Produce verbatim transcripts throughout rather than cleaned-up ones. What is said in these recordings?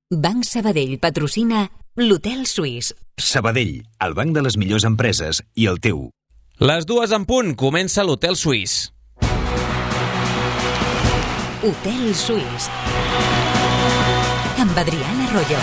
Banc Sabadell patrocina l'Hotel Suís. Sabadell, el banc de les millors empreses i el teu. Les dues en punt, comença l'Hotel Suís. Hotel Suís. Amb Adriana Arroyo.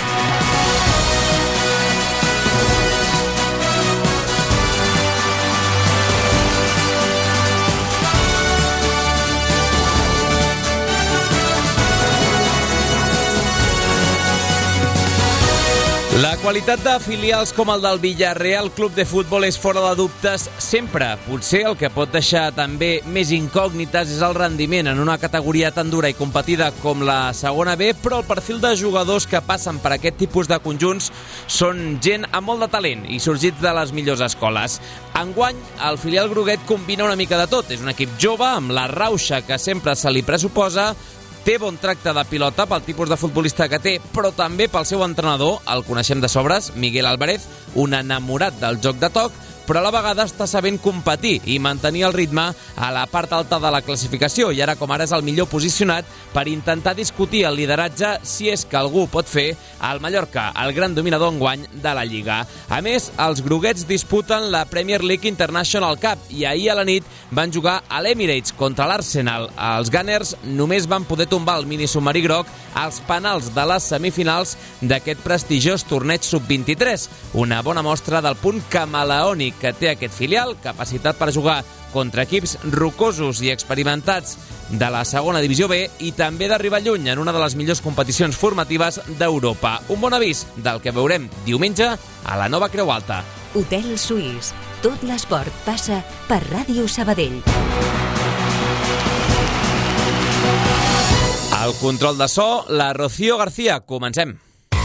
La qualitat de filials com el del Villarreal Club de Futbol és fora de dubtes sempre. Potser el que pot deixar també més incògnites és el rendiment en una categoria tan dura i competida com la segona B, però el perfil de jugadors que passen per aquest tipus de conjunts són gent amb molt de talent i sorgits de les millors escoles. Enguany, el filial groguet combina una mica de tot. És un equip jove, amb la rauxa que sempre se li pressuposa, té bon tracte de pilota pel tipus de futbolista que té, però també pel seu entrenador, el coneixem de sobres, Miguel Álvarez, un enamorat del joc de toc, però a la vegada està sabent competir i mantenir el ritme a la part alta de la classificació, i ara com ara és el millor posicionat per intentar discutir el lideratge, si és que algú pot fer, al Mallorca, el gran dominador enguany de la Lliga. A més, els groguets disputen la Premier League International Cup i ahir a la nit van jugar a l'Emirates contra l'Arsenal. Els Gunners només van poder tombar el minisubmarí groc als penals de les semifinals d'aquest prestigiós torneig sub vint-i-tres, una bona mostra del punt camaleònic que té aquest filial, capacitat per jugar contra equips rocosos i experimentats de la segona divisió B i també d'arribar lluny en una de les millors competicions formatives d'Europa. Un bon avís del que veurem diumenge a la nova Creu Alta. Hotel Suís. Tot l'esport passa per Ràdio Sabadell. Al control de so, la Rocío García. Comencem.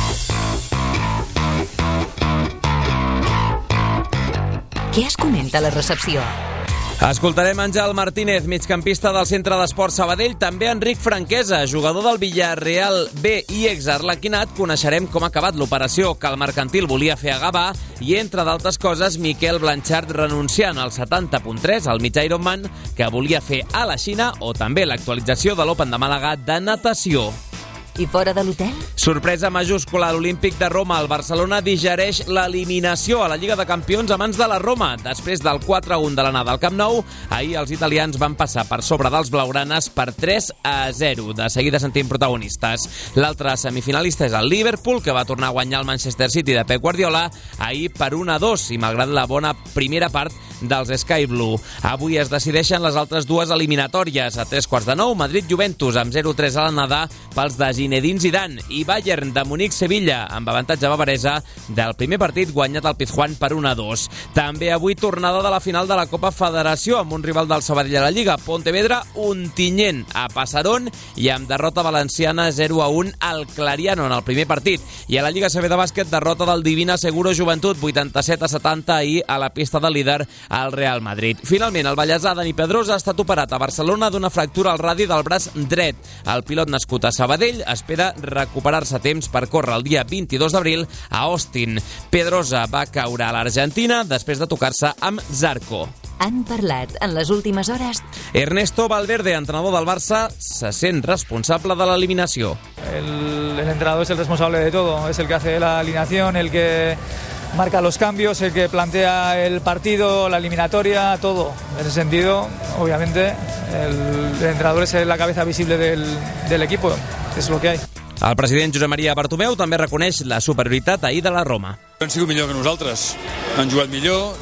Què es comenta a la recepció? Escoltarem Àngel Martínez, migcampista del Centre d'Esport Sabadell, també Enric Franquesa, jugador del Villarreal B i exarlequinat. Coneixerem com ha acabat l'operació que el mercantil volia fer a Gavà i, entre d'altres coses, Miquel Blanchard renunciant al setanta punt tres, el mig Ironman que volia fer a la Xina, o també l'actualització de l'Open de Màlaga de natació. I fora de l'hotel? Sorpresa majúscula a l'Olímpic de Roma. El Barcelona digereix l'eliminació a la Lliga de Campions a mans de la Roma. Després del quatre a un de l'anada al Camp Nou, ahir els italians van passar per sobre dels blaugranes per tres a zero. De seguida sentim protagonistes. L'altre semifinalista és el Liverpool, que va tornar a guanyar el Manchester City de Pep Guardiola ahir per un a dos, i malgrat la bona primera part dels Sky Blue. Avui es decideixen les altres dues eliminatòries. A tres quarts de nou, Madrid-Juventus amb zero a tres a l'anada pels de Zinedine Zidane, i Bayern de Munic-Sevilla amb avantatge bavaresa del primer partit guanyat al Pizjuán per un a dos. També avui tornada de la final de la Copa Federació amb un rival del Sabadell a la Lliga, Pontevedra Ontinyent a Passarón, i amb derrota valenciana zero a un al Clariano en el primer partit. I a la Lliga C B de bàsquet, derrota del Divina Seguro Joventut vuitanta-set a setanta ahir a la pista del líder al Real Madrid. Finalment, el ballesà Dani Pedrosa ha estat operat a Barcelona d'una fractura al radi del braç dret. El pilot nascut a Sabadell espera recuperar-se a temps per córrer el dia vint-i-dos d'abril a Austin. Pedrosa va caure a l'Argentina després de tocar-se amb Zarco. Han parlat en les últimes hores. Ernesto Valverde, entrenador del Barça, se sent responsable de l'eliminació. El, el entrenador es el responsable de todo, es el que hace la alineación, el que marca los cambios, el que plantea el partido, la eliminatoria, todo. En ese sentido, obviamente, el, el entrenador es la cabeza visible del, del equipo, es lo que hay. El president Josep Maria Bartomeu també reconeix la superioritat ahir de la Roma. Han sigut millor que nosaltres, han jugat millor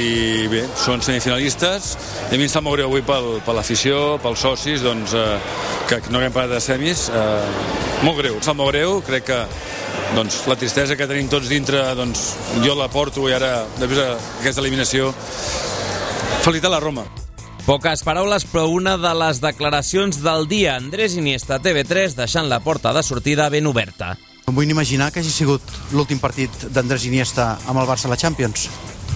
i bé, són semifinalistes, i a mi em sap molt greu avui pel, per l'afició, pels socis, doncs, eh, que no haguem parat de semis, eh, molt greu, em sap molt greu, crec que doncs, la tristesa que tenim tots dintre, doncs, jo la porto, i ara, després d'aquesta eliminació, felicitar la Roma. Poques paraules, però una de les declaracions del dia. Andrés Iniesta, T V tres, deixant la porta de sortida ben oberta. No vull ni imaginar que hagi sigut l'últim partit d'Andrés Iniesta amb el Barça a la Champions.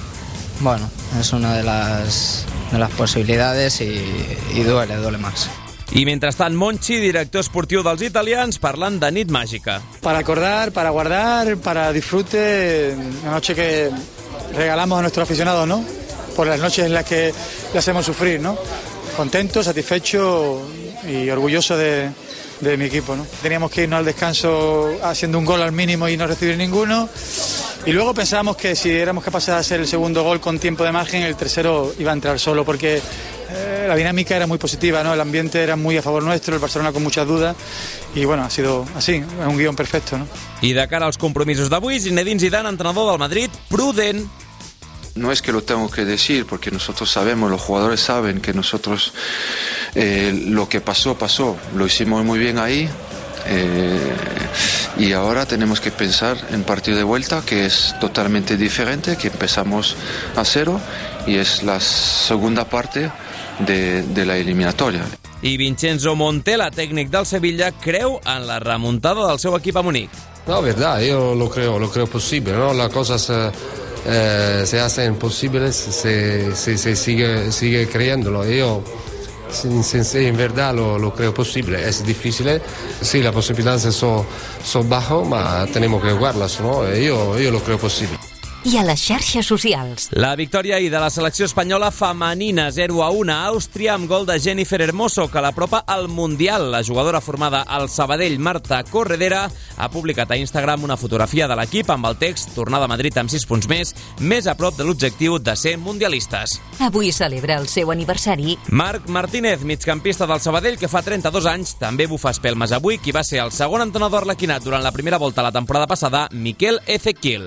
Bueno, es una de las, de las posibilidades y, y duele, duele más. I mentrestant, Monchi, director esportiu dels italians, parlant de nit màgica. Para acordar, para guardar, para disfrute, una noche que regalamos a nuestros aficionados, ¿no? Por las noches en las que le hacemos sufrir, ¿no? Contento, satisfecho y orgulloso de, de mi equipo, ¿no? Teníamos que irnos al descanso haciendo un gol al mínimo y no recibir ninguno. Y luego pensábamos que si éramos capaces de hacer el segundo gol con tiempo de margen, el tercero iba a entrar solo, porque eh, la dinámica era muy positiva, ¿no? El ambiente era muy a favor nuestro, el Barcelona con muchas dudas, y bueno, ha sido así, es un guión perfecto, ¿no? I de cara als compromisos d'avui, Zinedine Zidane, entrenador del Madrid, prudent. No es que lo tengo que decir, porque nosotros sabemos, los jugadores saben que nosotros eh, lo que pasó, pasó, lo hicimos muy bien ahí. Eh, y ahora tenemos que pensar en partido de vuelta, que es totalmente diferente, que empezamos a cero y es la segunda parte de, de la eliminatoria. I Vincenzo Montella, tècnic del Sevilla, creu en la remuntada del seu equip a Munic. No, verdad, yo lo creo, lo creo posible, ¿no? Las cosas eh, se hacen posibles, se, se, se sigue, sigue creyéndolo. Yo Sin, sin, en verdad lo, lo creo posible. Es difícil, sí, las posibilidades son, son bajas, pero tenemos que jugarlas, ¿no? Yo, yo lo creo posible. I a les xarxes socials. La victòria ahir de la selecció espanyola femenina zero a un a Àustria amb gol de Jennifer Hermoso, que l'apropa al Mundial. La jugadora formada al Sabadell, Marta Corredera, ha publicat a Instagram una fotografia de l'equip amb el text «Tornada a Madrid amb sis punts més, més a prop de l'objectiu de ser mundialistes». Avui celebra el seu aniversari. Marc Martínez, migcampista del Sabadell, que fa trenta-dos anys, també bufa espelmes avui, qui va ser el segon entrenador arlequinat durant la primera volta la temporada passada, Miquel Ezequiel.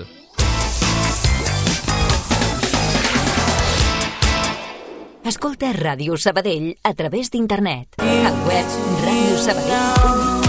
Escolta Ràdio Sabadell a través d'internet. Al web ràdio sabadell punt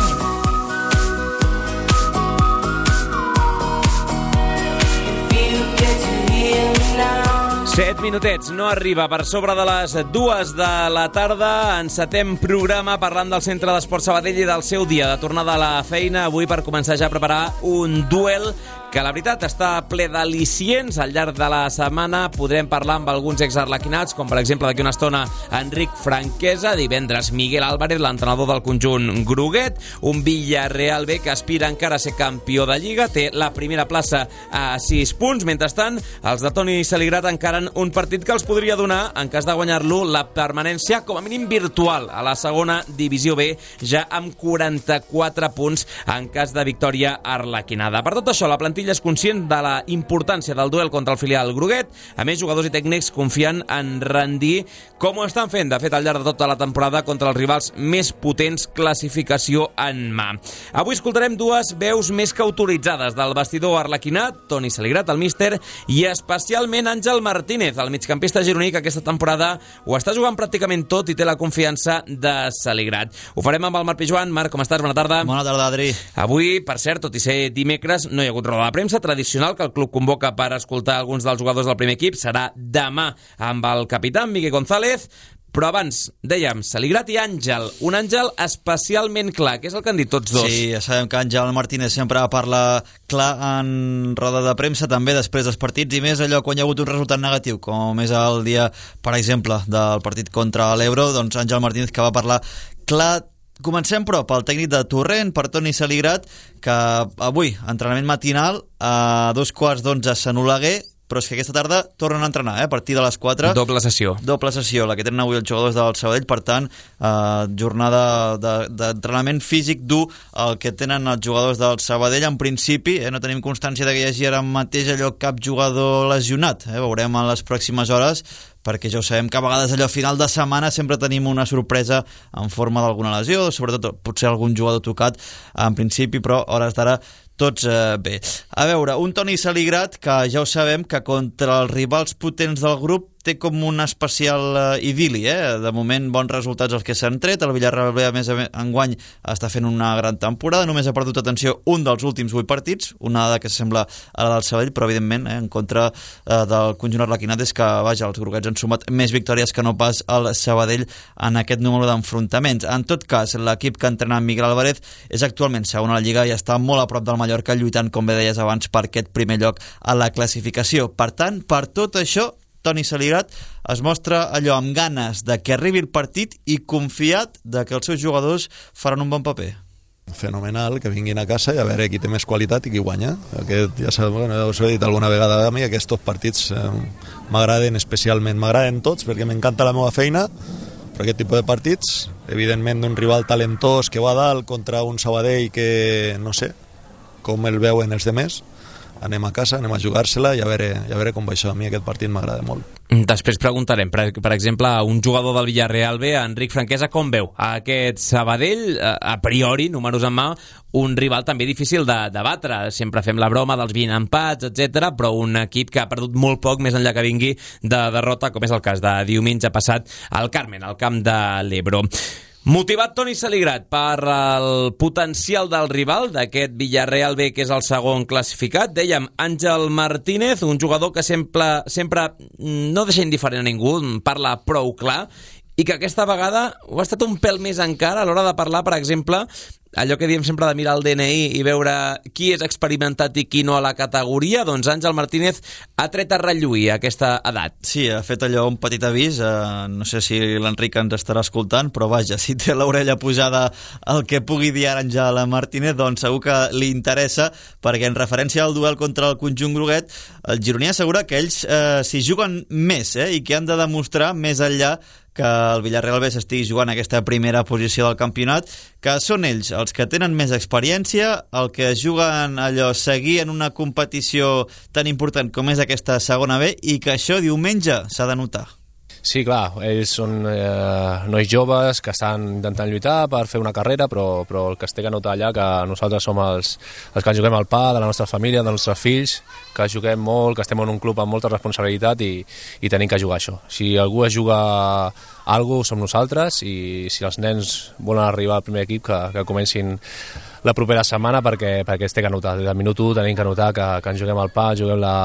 com. Set minutets, no arriba per sobre de les dues de la tarda. Encetem programa parlant del Centre d'Esport Sabadell i del seu dia de tornada a la feina. Avui per començar ja a preparar un duel que la veritat està ple d'al·licients. Al llarg de la setmana podrem parlar amb alguns exarlequinats, com per exemple d'aquí una estona Enric Franquesa, divendres Miguel Álvarez, l'entrenador del conjunt groguet, un Villarreal B que aspira encara a ser campió de Lliga, té la primera plaça a sis punts. Mentrestant, els de Toni Saligrat encaren un partit que els podria donar, en cas de guanyar-lo, la permanència com a mínim virtual a la segona divisió B, ja amb quaranta-quatre punts en cas de victòria arlequinada. Per tot això, la plantilla és conscient de la importància del duel contra el filial groguet. A més, jugadors i tècnics confien en rendir com ho estan fent, de fet, al llarg de tota la temporada contra els rivals més potents, classificació en mà. Avui escoltarem dues veus més que autoritzades del vestidor arlequinat, Toni Saligrat, el míster, i especialment Àngel Martínez, el migcampista gironí, que aquesta temporada ho està jugant pràcticament tot i té la confiança de Saligrat. Ho farem amb el Marc Pijuan. Marc, com estàs? Bona tarda. Bona tarda, Adri. Avui, per cert, tot i ser dimecres, no hi ha hagut roda de premsa tradicional que el club convoca per escoltar alguns dels jugadors del primer equip. Serà demà amb el capità, Miguel González. Però abans, dèiem, Saligrat i Àngel. Un Àngel especialment clar, que és el que han dit tots dos. Sí, ja sabem que Àngel Martínez sempre parla clar en roda de premsa, també després dels partits, i més allò quan hi ha hagut un resultat negatiu, com és el dia, per exemple, del partit contra l'Ebro, doncs Àngel Martínez que va parlar clar. Comencem, però, pel tècnic de Torrent, per Toni Saligrat, que avui, entrenament matinal, a dos quarts d'onze a Sant Oleguer, però és que aquesta tarda tornen a entrenar, eh? A partir de les quatre. Doble sessió. Doble sessió, la que tenen avui els jugadors del Sabadell, per tant, eh, jornada d'entrenament de, físic dur el que tenen els jugadors del Sabadell. En principi, eh, no tenim constància de que hi hagi ara mateix allò cap jugador lesionat, eh? Veurem en les pròximes hores, perquè ja ho sabem que a vegades allò a final de setmana sempre tenim una sorpresa en forma d'alguna lesió, sobretot potser algun jugador tocat en principi, però a hores d'ara tots eh, bé. A veure, un Toni Saligrat que ja ho sabem que contra els rivals potents del grup té com un especial eh, idili, eh? De moment bons resultats els que s'han tret. El Villarreal B, a més, enguany està fent una gran temporada, només ha perdut atenció un dels últims vuit partits, una dada que sembla a la del Sabadell, però evidentment eh, en contra eh, del conjunt arlequinat és que, vaja, els groguets han sumat més victòries que no pas el Sabadell en aquest número d'enfrontaments. En tot cas, l'equip que entrena Miguel Álvarez és actualment segon a la Lliga i està molt a prop del Mallorca, lluitant, com bé deies abans, per aquest primer lloc a la classificació. Per tant, per tot això, Toni Saligrat es mostra allò amb ganes de que arribi el partit i confiat de que els seus jugadors faran un bon paper. Fenomenal, que vinguin a casa i a veure qui té més qualitat i qui guanya. Aquest, ja sabeu, bueno, us ho he dit alguna vegada a mi, aquests partits eh, m'agraden especialment, m'agraden tots perquè m'encanta la meva feina, per aquest tipus de partits, evidentment d'un rival talentós que va a dalt contra un Sabadell que no sé com el veuen els demés. Anem a casa, anem a jugar-se-la i a veure, i a veure com va això. A mi aquest partit m'agrada molt. Després preguntarem, per, per exemple, a un jugador del Villarreal B, Enric Franquesa, com veu a aquest Sabadell, a priori, números en mà, un rival també difícil de, de batre. Sempre fem la broma dels vint empats, etcètera, però un equip que ha perdut molt poc més enllà que vingui de derrota, com és el cas de diumenge passat al Carmen, al camp de l'Ebro. Motivat Toni Saligrat per el potencial del rival, d'aquest Villarreal B, que és el segon classificat. Dèiem, Àngel Martínez, un jugador que sempre, sempre no deixa indiferent a ningú, parla prou clar, i que aquesta vegada ho ha estat un pèl més encara a l'hora de parlar, per exemple, allò que diem sempre de mirar el D N I i veure qui és experimentat i qui no a la categoria. Doncs Àngel Martínez ha tret a relluir aquesta edat. Sí, ha fet allò un petit avís, eh, no sé si l'Enric ens estarà escoltant, però vaja, si té l'orella pujada el que pugui dir ara Àngel Martínez, doncs segur que li interessa, perquè en referència al duel contra el conjunt groguet, el gironí assegura que ells eh, s'hi juguen més, eh, i que han de demostrar més enllà que el Villarreal B s'estigui jugant aquesta primera posició del campionat, que són ells els que tenen més experiència, el que juguen allò, seguir en una competició tan important com és aquesta segona B, i que això diumenge s'ha de notar. Sí, clar, ells són eh, nois joves que estan intentant lluitar per fer una carrera, però, però el que es té que notar allà que nosaltres som els, els que juguem al pa de la nostra família, dels nostres fills, que juguem molt, que estem en un club amb molta responsabilitat i, i tenim que jugar això. Si algú es juga alguna cosa som nosaltres, i si els nens volen arribar al primer equip, que, que comencin la propera setmana, perquè, perquè es té que notar. Des del minut u tenim que notar que, que ens juguem al pa, juguem la...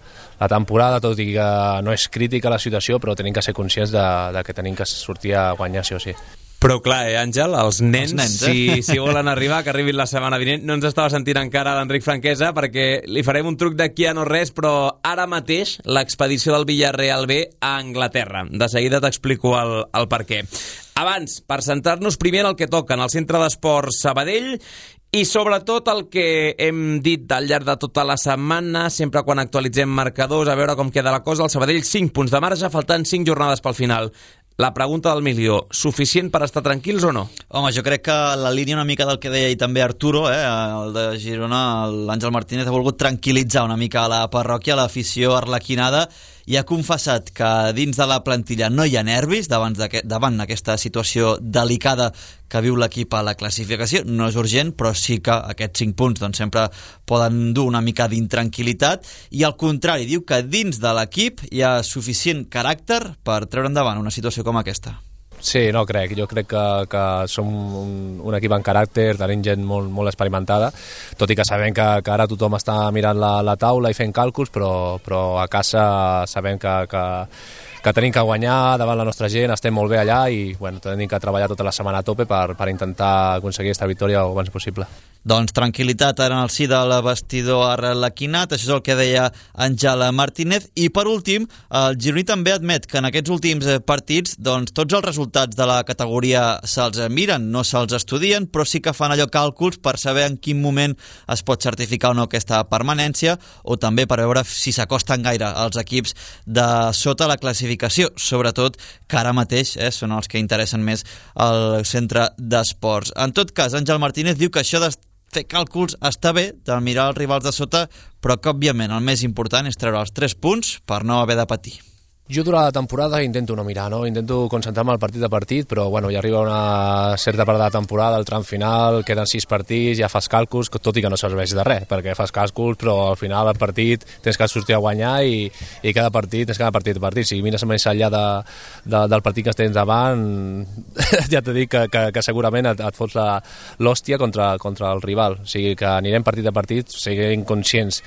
la temporada, tot i que no és crítica la situació, però tenim que ser conscients de, de que tenim que sortir a guanyar sí o sí. Però clar, eh, Àngel, els nens, els nens eh? si, si volen arribar, que arribin la setmana vinent. No ens estava sentint encara l'Enric Franquesa, perquè li farem un truc d'aquí a no res, però ara mateix l'expedició del Villarreal B a Anglaterra. De seguida t'explico el, el per què. Abans, per centrar-nos primer en el que toca, en el Centre d'Esports Sabadell, i sobretot el que hem dit al llarg de tota la setmana, sempre quan actualitzem marcadors, a veure com queda la cosa. El Sabadell, cinc punts de marge, faltant cinc jornades pel final. La pregunta del milió, suficient per estar tranquils o no? Home, jo crec que la línia una mica del que deia i també Arturo, eh, el de Girona, l'Àngel Martínez ha volgut tranquil·litzar una mica a la parròquia, a l'afició arlequinada, i ha confessat que dins de la plantilla no hi ha nervis davant, davant aquesta situació delicada que viu l'equip a la classificació. No és urgent, però sí que aquests cinc punts doncs, sempre poden dur una mica d'intranquil·litat, i al contrari, diu que dins de l'equip hi ha suficient caràcter per treure endavant una situació com aquesta. Sí, no crec. Jo crec que, que som un, un equip en caràcter, tenim gent molt, molt experimentada, tot i que sabem que, que ara tothom està mirant la, la taula i fent càlculs, però, però a casa sabem que, que, que tenim que guanyar davant la nostra gent, estem molt bé allà i bueno, tenim que treballar tota la setmana a tope per, per intentar aconseguir aquesta victòria el abans possible. Doncs tranquil·litat ara en el si del vestidor arlequinat, això és el que deia Àngel Martínez. I per últim, el gironí també admet que en aquests últims partits doncs, tots els resultats de la categoria se'ls miren, no se'ls estudien, però sí que fan allò càlculs per saber en quin moment es pot certificar o no aquesta permanència, o també per veure si s'acosten gaire els equips de sota la classificació, sobretot que ara mateix eh, són els que interessen més al centre d'esports. En tot cas, Àngel Martínez diu que això de fer càlculs està bé, de mirar els rivals de sota, però que òbviament el més important és treure els tres punts per no haver de patir. Jo durant la temporada intento no mirar, no? Intento concentrar-me al partit a partit, però bueno, ja arriba una certa part de la temporada, el tram final, queden sis partits, ja fas càlculs, tot i que no serveix de res, perquè fas càlculs, però al final el partit tens que sortir a guanyar i, i cada partit tens cada partit a partit. Si mires més enllà de, de, del partit que tens davant, ja t'he dit que, que, que segurament et, et fots l'hòstia contra, contra el rival. O sigui que anirem partit a partit, siguem conscients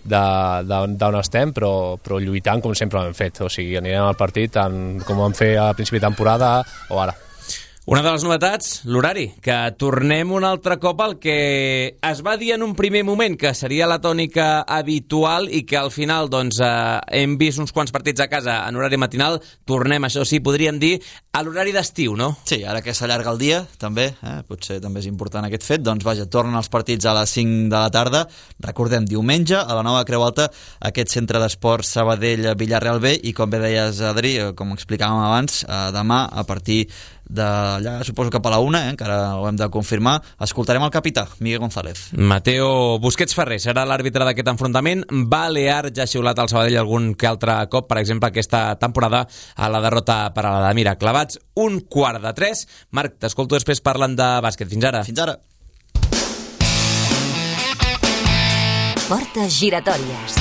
d'on estem, però, però lluitant com sempre ho hem fet. O sigui, anirem al partit tant com vam fer a principi de temporada o ara. Una de les novetats, l'horari, que tornem un altre cop al que es va dir en un primer moment que seria la tònica habitual i que al final doncs, eh, hem vist uns quants partits a casa en horari matinal, tornem, això sí, podríem dir, a l'horari d'estiu, no? Sí, ara que s'allarga el dia, també, eh, potser també és important aquest fet, doncs vaja, tornen els partits a les cinc de la tarda, recordem, diumenge, a la nova Creu Alta, aquest centre d'esports Sabadell-Villarreal B, i com bé deies, Adri, com explicàvem abans, eh, demà, a partir d'allà, suposo que a la una, eh, encara ho hem de confirmar, escoltarem el capità, Miguel González. Mateo Busquets Ferrer serà l'àrbitre d'aquest enfrontament. Balear ja ha xiulat al Sabadell algun que altre cop, per exemple, aquesta temporada a la derrota per a la de Mira. Clavats un quart de tres. Marc, t'escolto després parlant de bàsquet. Fins ara. Fins ara. Portes giratòries.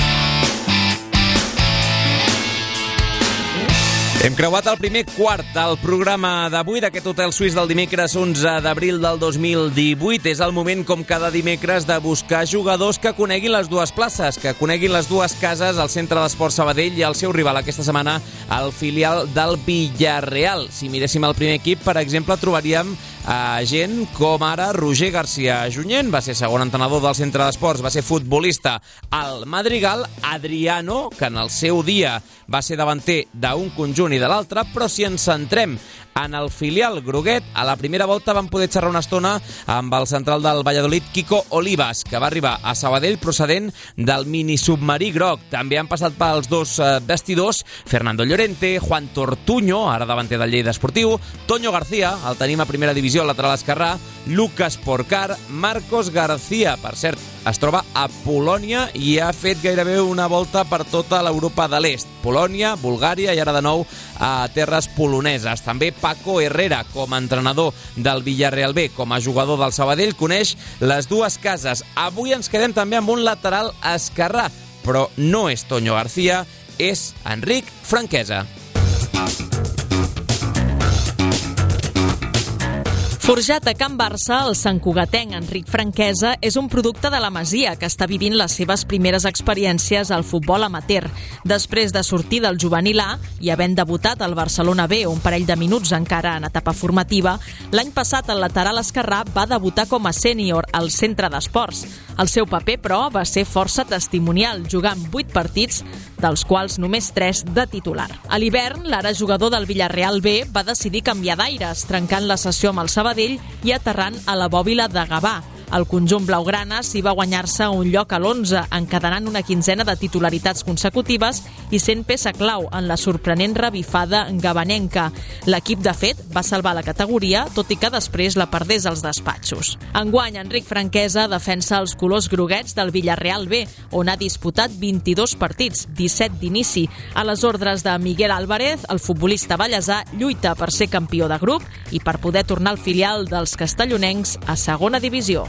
Hem creuat el primer quart del programa d'avui d'aquest hotel suís del dimecres onze d'abril del dos mil divuit. És el moment, com cada dimecres, de buscar jugadors que coneguin les dues places, que coneguin les dues cases, el Centre d'Esports Sabadell i el seu rival aquesta setmana, el filial del Villarreal. Si miréssim el primer equip, per exemple, trobaríem a gent com ara Roger García Junyent, va ser segon entrenador del Centre d'Esports, va ser futbolista al Madrigal, Adriano, que en el seu dia va ser davanter d'un conjunt i de l'altre, però si ens centrem en el filial groguet, a la primera volta vam poder xerrar una estona amb el central del Valladolid, Kiko Olivas, que va arribar a Sabadell procedent del minisubmarí groc. També han passat pels dos vestidors Fernando Llorente, Juan Tortuño, ara davanter del Lleida Esportiu, Toño García, el tenim a primera divisió, al lateral esquerrà, Lucas Porcar, Marcos García, per cert, es troba a Polònia i ha fet gairebé una volta per tota l'Europa de l'Est. Polònia, Bulgària i ara de nou a terres poloneses. També Paco Herrera, com a entrenador del Villarreal B, com a jugador del Sabadell, coneix les dues cases. Avui ens quedem també amb un lateral esquerrà, però no és Toño García, és Enric Franquesa. Forjat a Can Barça, el santcugatenc Enric Franquesa és un producte de la Masia que està vivint les seves primeres experiències al futbol amateur. Després de sortir del juvenil A i havent debutat al Barcelona B un parell de minuts encara en etapa formativa, l'any passat el lateral esquerrà va debutar com a sènior al Centre d'Esports. El seu paper, però, va ser força testimonial, jugant vuit partits, dels quals només tres de titular. A l'hivern, l'ara jugador del Villarreal B va decidir canviar d'aires, trencant la sessió amb el Sabadell i aterrant a la Bòbila de Gavà. El conjunt blaugrana s'hi va guanyar-se un lloc a l'onze, encadenant una quinzena de titularitats consecutives i sent peça clau en la sorprenent revifada gavanenca. L'equip, de fet, va salvar la categoria, tot i que després la perdés als despatxos. Enguany, Enric Franquesa defensa els colors groguets del Villarreal B, on ha disputat vint-i-dos partits, disset d'inici. A les ordres de Miguel Álvarez, el futbolista ballesà lluita per ser campió de grup i per poder tornar al filial dels castellonencs a segona divisió.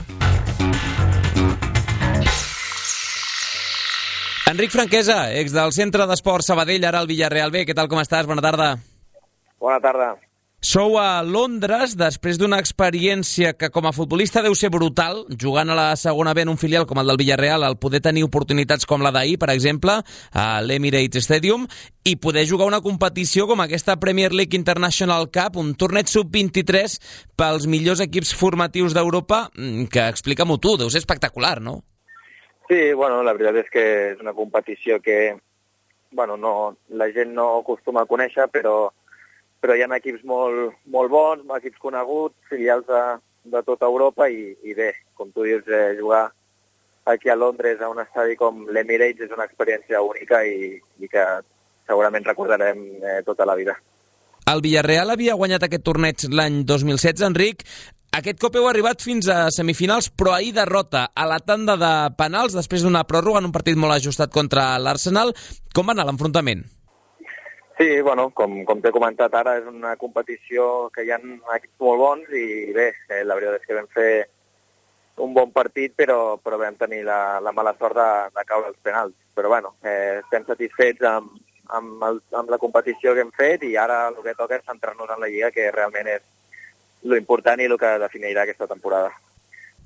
Enric Franquesa, ex del Centre d'Esports Sabadell, ara al Villarreal B. Què tal, com estàs? Bona tarda. Bona tarda. Sou a Londres després d'una experiència que com a futbolista deu ser brutal, jugant a la segona B en un filial com el del Villarreal, el poder tenir oportunitats com la d'ahir, per exemple, a l'Emirates Stadium, i poder jugar una competició com aquesta Premier League International Cup, un torneig sub vint-i-tres pels millors equips formatius d'Europa, que, explica-m'ho tu, deu ser espectacular, no? Sí, bueno, la veritat és que és una competició que, bueno, no, la gent no acostuma a conèixer, però però hi ha equips molt, molt bons, equips coneguts, filials de, de tota Europa i, i bé, com tu dius, eh, jugar aquí a Londres a un estadi com l'Emirates és una experiència única i, i que segurament recordarem eh, tota la vida. El Villarreal havia guanyat aquest torneig l'any dos mil setze, Enric. Aquest cop heu arribat fins a semifinals, però ahir derrota a la tanda de penals després d'una pròrroga en un partit molt ajustat contra l'Arsenal. Com va anar l'enfrontament? Sí, bueno, com, com t'he comentat ara, és una competició que hi ha equips molt bons i bé, eh, la veritat és que vam fer un bon partit, però, però vam tenir la, la mala sort de, de caure els penals. Però bueno, eh, estem satisfets amb, amb, el, amb la competició que hem fet i ara el que toca és centrar-nos en la Lliga, que realment és lo important i el que definirà aquesta temporada.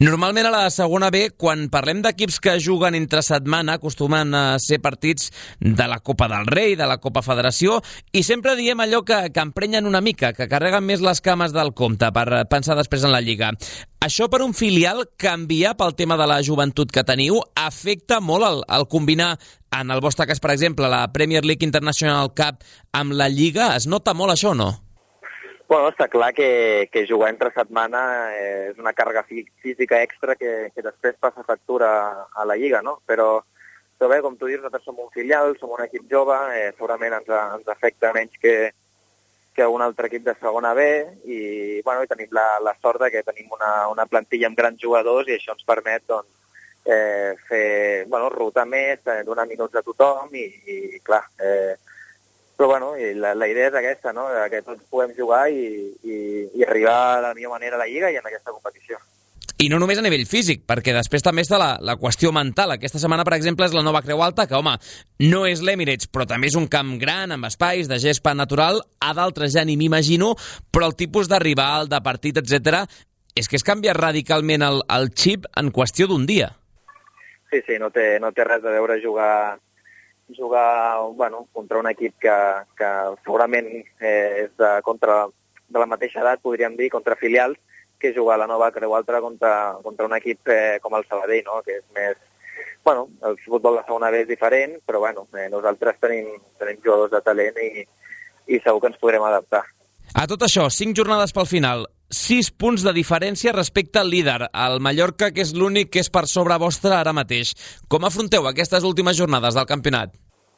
Normalment a la segona B, quan parlem d'equips que juguen entre setmana, acostumen a ser partits de la Copa del Rei, de la Copa Federació, i sempre diem allò que, que emprenyen una mica, que carreguen més les cames del compte per pensar després en la Lliga. Això per un filial, canviar pel tema de la joventut que teniu, afecta molt el, el combinar, en el vostre cas, per exemple, la Premier League International Cup amb la Lliga. Es nota molt això, no? Bueno, està clar que, que jugar entre setmana és una càrrega física extra que, que després passa factura a la Lliga, no? Però, però bé, com tu dius, nosaltres som un filial, som un equip jove, eh, segurament ens, ens afecta menys que, que un altre equip de segona B i, bueno, i tenim la, la sort de que tenim una, una plantilla amb grans jugadors i això ens permet doncs, eh, fer, bueno, rotar més, eh, donar minuts a tothom i, i clar, eh, però bueno, i la, la idea és aquesta, no? Que tots puguem jugar i, i, i arribar de la millor manera a la Lliga i en aquesta competició. I no només a nivell físic, perquè després també està la, la qüestió mental. Aquesta setmana, per exemple, és la nova Creu Alta, que, home, no és l'Emirates, però també és un camp gran, amb espais, de gespa natural. A d'altres ja ni m'imagino, però el tipus de rival, de partit, etcètera, és que es canvia radicalment el, el xip en qüestió d'un dia. Sí, sí, no té, no té res a veure jugar... jugar bueno, contra un equip que, que segurament eh, és de, contra, de la mateixa edat, podríem dir, contra filials, que jugar a la nova Creu Alta contra, contra un equip eh, com el Sabadell, no? Que és més... Bueno, el futbol de segona B és diferent, però bueno, eh, nosaltres tenim, tenim jugadors de talent i, i segur que ens podrem adaptar. A tot això, cinc jornades pel final, sis punts de diferència respecte al líder, el Mallorca, que és l'únic que és per sobre vostre ara mateix. Com afronteu aquestes últimes jornades del campionat?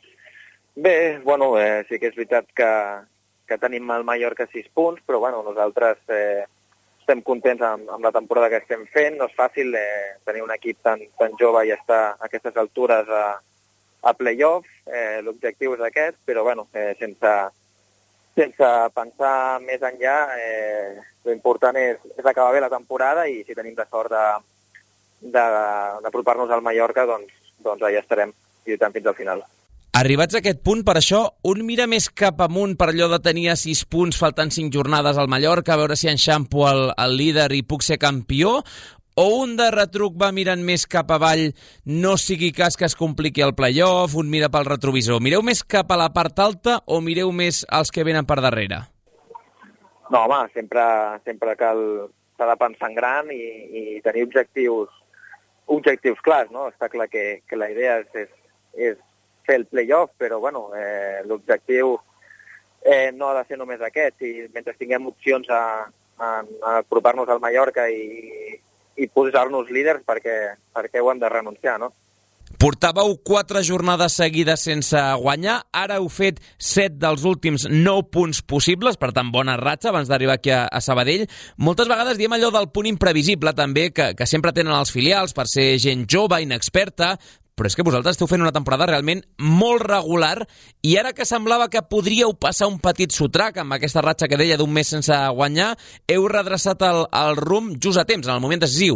Bé, bueno, eh, sí que és veritat que, que tenim el Mallorca sis punts, però bueno, nosaltres eh, estem contents amb, amb la temporada que estem fent. No és fàcil eh, tenir un equip tan, tan jove i estar a aquestes altures a, a play-off. Eh, l'objectiu és aquest, però bueno, eh, sense... Sense pensar més enllà, eh, l'important és, és acabar bé la temporada i si tenim la sort d'apropar-nos al Mallorca, doncs, doncs allà estarem lluitant fins al final. Arribats a aquest punt, per això, un mira més cap amunt per allò de tenir a sis punts faltant cinc jornades al Mallorca, a veure si enxampo el, el líder i puc ser campió, o un de retruc va mirant més cap avall, no sigui cas que es compliqui el playoff, un mira pel retrovisor. Mireu més cap a la part alta o mireu més als que venen per darrere? No, home, sempre, sempre cal s'ha de pensar en gran i, i tenir objectius, objectius clars, no? Està clar que, que la idea és, és, és fer el playoff, però bueno, eh, l'objectiu eh, no ha de ser només aquest. I mentre tinguem opcions a, a, a apropar-nos al Mallorca i i posar-nos líders perquè, perquè ho hem de renunciar, no? Portàveu quatre jornades seguides sense guanyar, ara heu fet set dels últims nou punts possibles, per tant, bona ratxa abans d'arribar aquí a, a Sabadell. Moltes vegades diem allò del punt imprevisible, també, que, que sempre tenen els filials per ser gent jove, inexperta, però és que vosaltres esteu fent una temporada realment molt regular i ara que semblava que podríeu passar un petit sotrac amb aquesta ratxa que deia d'un mes sense guanyar, heu redreçat el, el rumb just a temps, en el moment decisiu.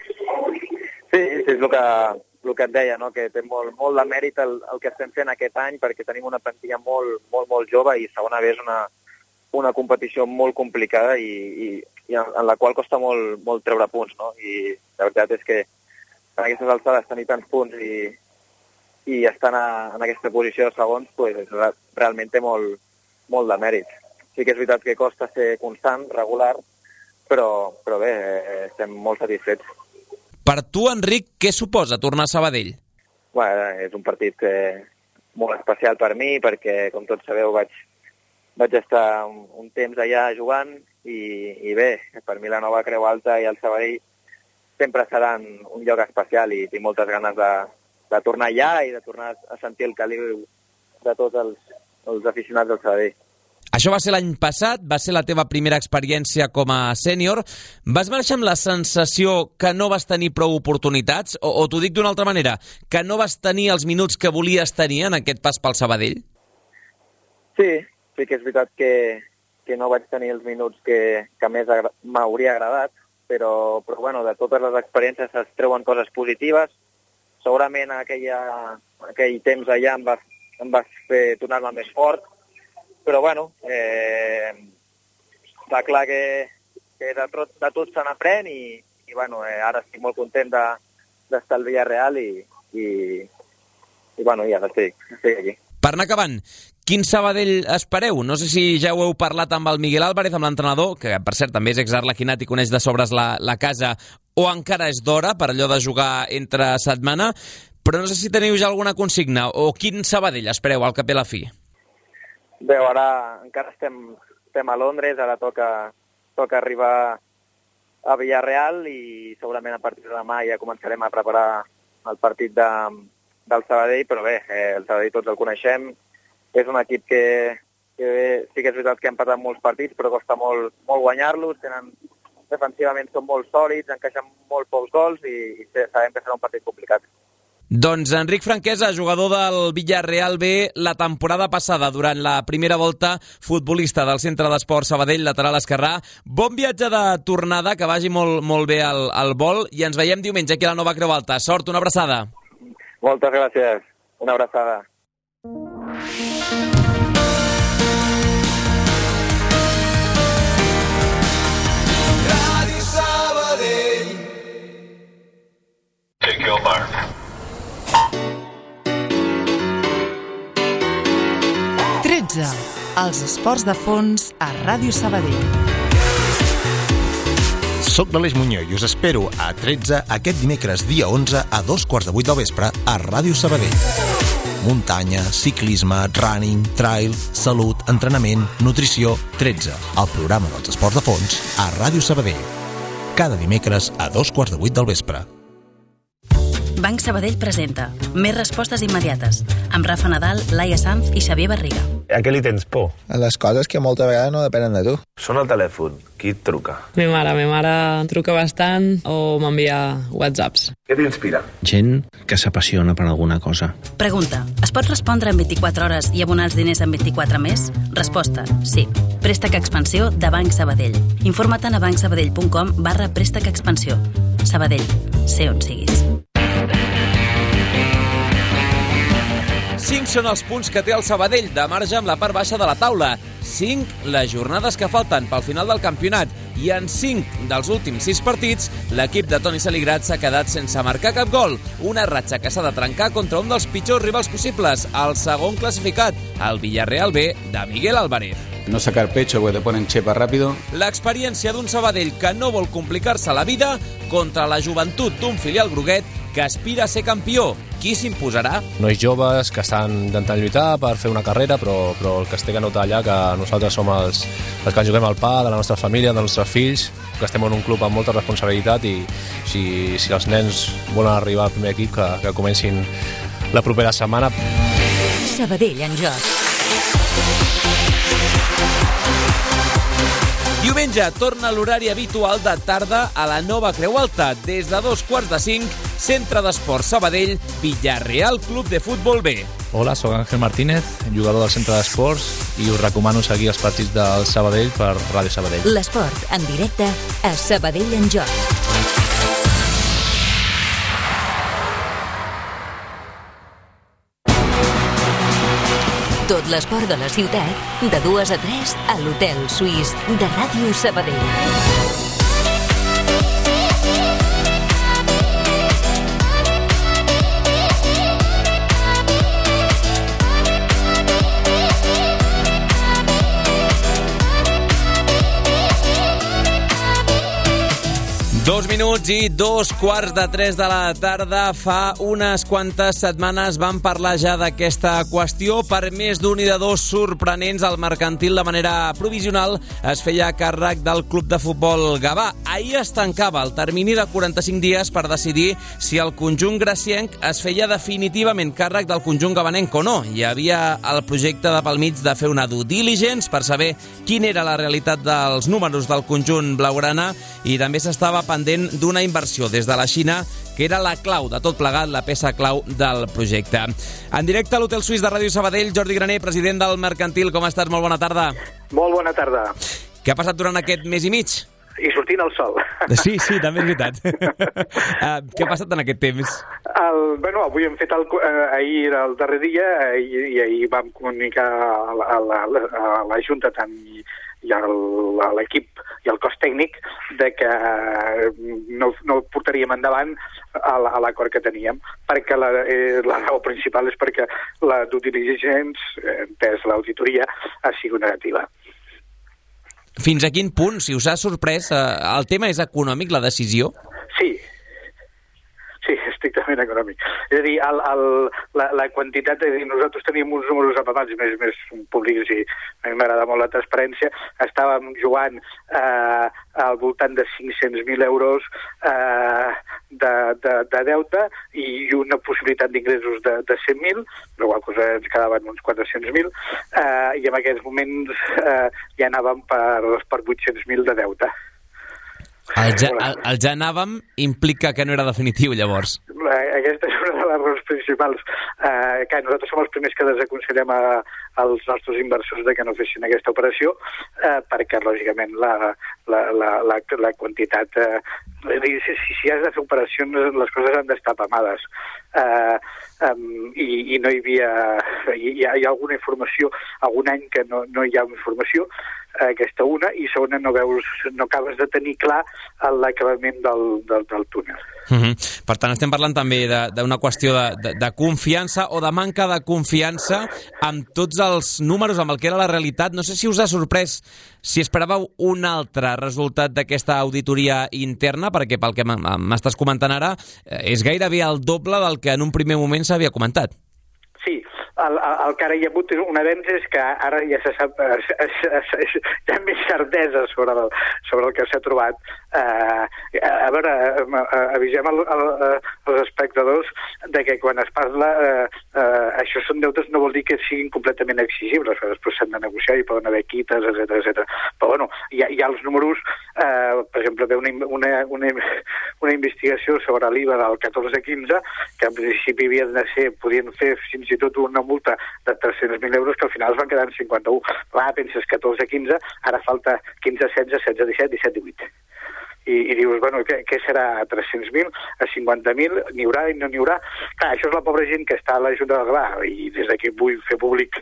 Sí, sí, és el que, el que et deia, no? Que té molt, molt de mèrit el, el que estem fent aquest any perquè tenim una plantilla molt, molt, molt jove i segona B és una, una competició molt complicada i, i, i en, en la qual costa molt, molt treure punts, no? I la veritat és que en aquestes alçades tenir tants punts i, i estar a, en aquesta posició de segons, pues, realment té molt, molt de mèrit. Sí que és veritat que costa ser constant, regular, però, però bé, estem molt satisfets. Per tu, Enric, què suposa tornar a Sabadell? Bueno, és un partit eh, molt especial per mi, perquè, com tots sabeu, vaig, vaig estar un, un temps allà jugant i, i bé, per mi la nova Creu Alta i el Sabadell sempre seran un lloc especial i tinc moltes ganes de, de tornar allà i de tornar a sentir el caliu de tots els, els aficionats del Sabadell. Això va ser l'any passat, va ser la teva primera experiència com a sènior. Vas marxar amb la sensació que no vas tenir prou oportunitats? O, o t'ho dic d'una altra manera, que no vas tenir els minuts que volies tenir en aquest pas pel Sabadell? Sí, sí que és veritat que, que no vaig tenir els minuts que, que més agra- m'hauria agradat, però, però bueno, de totes les experiències es treuen coses positives. Segurament aquella, aquell temps allà em va, em va fer tornar-me més fort, però bueno, eh, està clar que, que de tot, de tot se n'aprèn i, i bueno, eh, ara estic molt content de, d'estar al Villarreal i, i, i bueno, ja estic, estic aquí. Per anar acabant, quin Sabadell espereu? No sé si ja ho heu parlat amb el Miguel Álvarez, amb l'entrenador, que per cert també és exarlequinat i coneix de sobres la, la casa, o encara és d'hora per allò de jugar entre setmana, però no sé si teniu ja alguna consigna, o quin Sabadell espereu al cap i a la fi? Bé, ara encara estem, estem a Londres, ara toca, toca arribar a Villarreal i segurament a partir de demà ja començarem a preparar el partit de, del Sabadell, però bé, eh, el Sabadell tots el coneixem, és un equip que, que sí que és veritat que han patat molts partits, però costa molt, molt guanyar-los, tenen, defensivament són molt sòlids, encaixen molt pocs gols i, i sabem que serà un partit complicat. Doncs Enric Franquesa, jugador del Villarreal B la temporada passada durant la primera volta, futbolista del Centre d'Esports Sabadell, lateral esquerrà. Bon viatge de tornada, que vagi molt, molt bé el, el vol i ens veiem diumenge aquí a la Nova Creu Alta. Sort, una abraçada. Moltes gràcies, una abraçada. Ràdio Sabadell. Take your mark. tretze. Els esports de fons a Ràdio Sabadell. Soc l'Aleix Muñoz i us espero a tretze aquest dimecres dia onze a dos quarts de vuit del vespre a Ràdio Sabadell. Muntanya, ciclisme, running, trail, salut, entrenament, nutrició... tretze, el programa dels esports de fons a Ràdio Sabadell. Cada dimecres a dos quarts de vuit del vespre. Banc Sabadell presenta Més respostes immediates amb Rafa Nadal, Laia Sanz i Xavier Barriga. A què li tens por? A les coses que molta vegada no depenen de tu. Sona el telèfon. Qui et truca? Mi mare. Mi mare em truca bastant o m'envia whatsapps. Què t'inspira? Gent que s'apassiona per alguna cosa. Pregunta. Es pot respondre en vint-i-quatre hores i abonar els diners en vint-i-quatre més? Resposta. Sí. Préstec Expansió de Banc Sabadell. Informa't a bancsabadell punt com barra préstec expansió. Sabadell. Sé on siguis. Cinc són els punts que té el Sabadell de marge amb la part baixa de la taula. Cinc les jornades que falten pel final del campionat. I en cinc dels últims sis partits, l'equip de Toni Saligrat s'ha quedat sense marcar cap gol. Una ratxa que s'ha de trencar contra un dels pitjors rivals possibles, el segon classificat, el Villarreal B de Miguel Álvarez. No sacar pecho porque te ponen chepa rápido. L'experiència d'un Sabadell que no vol complicar-se la vida contra la joventut d'un filial groguet que aspira a ser campió. Qui s'imposarà? Nois joves que estan intentant lluitar per fer una carrera, però, però el que es té que notar allà que nosaltres som els, els que ens juguem al pa de la nostra família, dels nostres fills, que estem en un club amb molta responsabilitat i si, si els nens volen arribar al primer equip, que, que comencin la propera setmana. Sabadell en joc. Diumenge torna l'horari habitual de tarda a la Nova Creu Alta. Des de dos quarts de cinc, Centre d'Esports Sabadell, Villarreal Club de Futbol B. Hola, sóc Ángel Martínez, jugador del Centre d'Esports, i us recomano seguir els partits del Sabadell per Ràdio Sabadell. L'esport en directe a Sabadell en joc. Tot l'esport de la ciutat, de dues a tres, a l'Hotel Suís de Ràdio Sabadell. Dos minuts i dos quarts de tres de la tarda. Fa unes quantes setmanes vam parlar ja d'aquesta qüestió. Per més d'un i de dos sorprenents, el Mercantil de manera provisional es feia càrrec del club de futbol Gavà. Ahir es tancava el termini de quaranta-cinc dies per decidir si el conjunt gracienc es feia definitivament càrrec del conjunt gavanenc o no. Hi havia el projecte de pel mig de fer una due diligence per saber quina era la realitat dels números del conjunt blaugrana i també s'estava pendent d'una inversió des de la Xina, que era la clau de tot plegat, la peça clau del projecte. En directe a l'Hotel Suís de Ràdio Sabadell, Jordi Graner, president del Mercantil. Com estàs? Molt bona tarda. Molt bona tarda. Què ha passat durant aquest mes i mig? I sortint el sol. Sí, sí, també és veritat. uh, què ha passat en aquest temps? El, bueno, avui hem fet el, eh, ahir era el darrer dia i, i ahir vam comunicar a la, a la, a la Junta tant i, i l'equip i el cos tècnic de que no, no portaríem endavant a l'acord que teníem, perquè la, eh, la raó principal és perquè la due diligence, entès l'auditoria, ha sigut negativa. Fins a quin punt, si us ha sorprès, el tema és econòmic, la decisió? Sí, sí, estrictament econòmic. És a dir, el, el, la, la quantitat, és a dir, nosaltres teníem uns números apamats més, més públics i a mi m'agrada molt la transparència, estàvem jugant eh, al voltant de cinc-cents mil euros eh, de, de, de deute i una possibilitat d'ingressos de, de cent mil, però qual cosa ens quedaven uns quatre-cents mil, eh, i en aquests moments eh, ja anàvem per, per vuit-cents mil de deute. El ja, el, el ja anàvem implica que no era definitiu, llavors. Aquesta és una de les raons principals. Eh, que nosaltres som els primers que desaconsellem a, als nostres inversors de que no fessin aquesta operació, eh, perquè, lògicament, la, la, la, la, la quantitat... Eh, si, si has de fer operacions, les coses han d'estar apamades. Eh, um, i, i no hi havia... Hi, hi ha alguna informació, algun any que no, no hi ha informació, aquesta una, i segona no veus, no acabes de tenir clar l'acabament del, del, del túnel. Uh-huh. Per tant, estem parlant també d'una qüestió de, de, de confiança o de manca de confiança amb tots els números, amb el que era la realitat. No sé si us ha sorprès, si esperàveu un altre resultat d'aquesta auditoria interna, perquè pel que m'estàs comentant ara, és gairebé el doble del que en un primer moment s'havia comentat. Sí, el, el que ara hi ha hagut un avenç és que ara ja se sap, hi ha més certesa sobre el, sobre el que s'ha trobat. Uh, a veure, avisem el, el, els espectadors de que quan es parla, uh, uh, això són deutes, no vol dir que siguin completament exigibles, perquè després s'han de negociar i poden haver quites, etcètera, etcètera. Però bueno, hi ha, hi ha els números, uh, per exemple, ve una, una, una, una investigació sobre l'I V A del catorze quinze, que en principi havien de ser, podien fer fins i tot una multa de tres-cents mil euros, que al final es van quedar en cinquanta-u. Clar, penses catorze quinze, ara falta quinze setze, setze disset, disset divuit. I, i dius, bueno, què, què serà a tres-cents mil, a cinquanta mil, n'hi haurà i no n'hi haurà? Clar, això és la pobra gent que està a l'Ajuntament del Gavà, i des d'aquí vull fer públic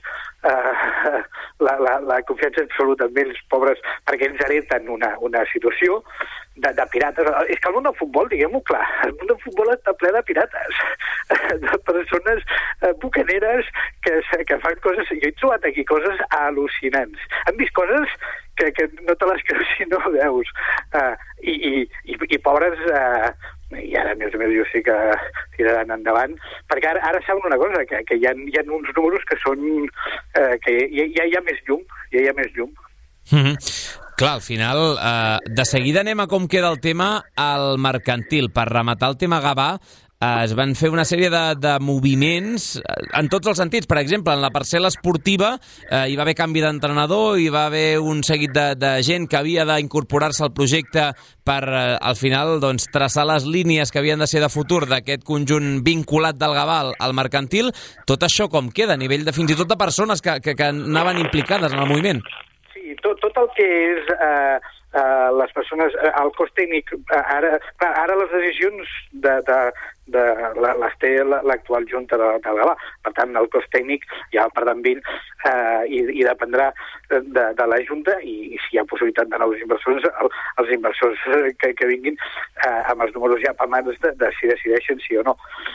eh, la, la, la confiança absoluta en ells, pobres, perquè ens hereten una, una situació de, de pirates. És que el món del futbol, diguem-ho clar, el món del futbol està ple de pirates, de persones eh, bucaneres que, que fan coses... Jo he trobat aquí coses al·lucinants. Han vist coses que, que no te les creus si no veus. Uh, i, i, i, I pobres... Uh, i ara, a més a més, jo sí que tiraran endavant, perquè ara, ara saben una cosa, que, que hi, ha, hi ha uns números que són... Uh, que ja, ja hi ha més llum, ja hi ha més llum. Mm-hmm. Clar, al final, eh, de seguida anem a com queda el tema al mercantil. Per rematar el tema Gavà, eh, es van fer una sèrie de, de moviments en tots els sentits. Per exemple, en la parcel·la esportiva eh, hi va haver canvi d'entrenador, hi va haver un seguit de, de gent que havia d'incorporar-se al projecte per, eh, al final, doncs, traçar les línies que havien de ser de futur d'aquest conjunt vinculat del Gavà al, al mercantil. Tot això com queda, a nivell de fins i tot de persones que, que, que anaven implicades en el moviment? Sí, tot, tot el que és eh, eh, les persones, eh, el cos tècnic, eh, ara, clar, ara les decisions de, de, de, les té l'actual Junta de, de Gavà. Per tant, el cos tècnic ja per tant vint eh, i, i dependrà de, de la Junta, i, i si hi ha possibilitat de nous inversors, el, els inversors que, que vinguin eh, amb els números ja apamats de, de si decideixen sí o no.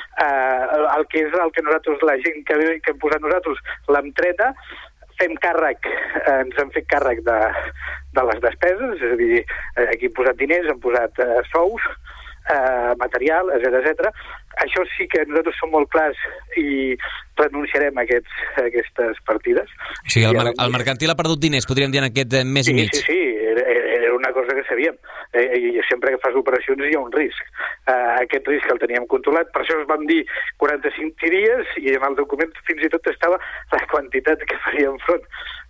Eh, el que és el que nosaltres, la gent que, que hem posat nosaltres, l'hem treta, fem càrrec, eh, ens hem fet càrrec de, de les despeses, és a dir, eh, aquí hem posat diners, hem posat eh, sous, eh, material, etcètera, etcètera. Això sí que nosaltres som molt clars i renunciarem a, aquests, a aquestes partides. O sigui, el, mer el mercantil ha perdut diners, podríem dir, en aquest mes sí, i mig. Sí, sí, era, era una cosa que sabíem. Eh, I sempre que fas operacions hi ha un risc. Eh, aquest risc el teníem controlat, per això es vam dir quaranta-cinc dies, i en el document fins i tot estava la quantitat que faríem front.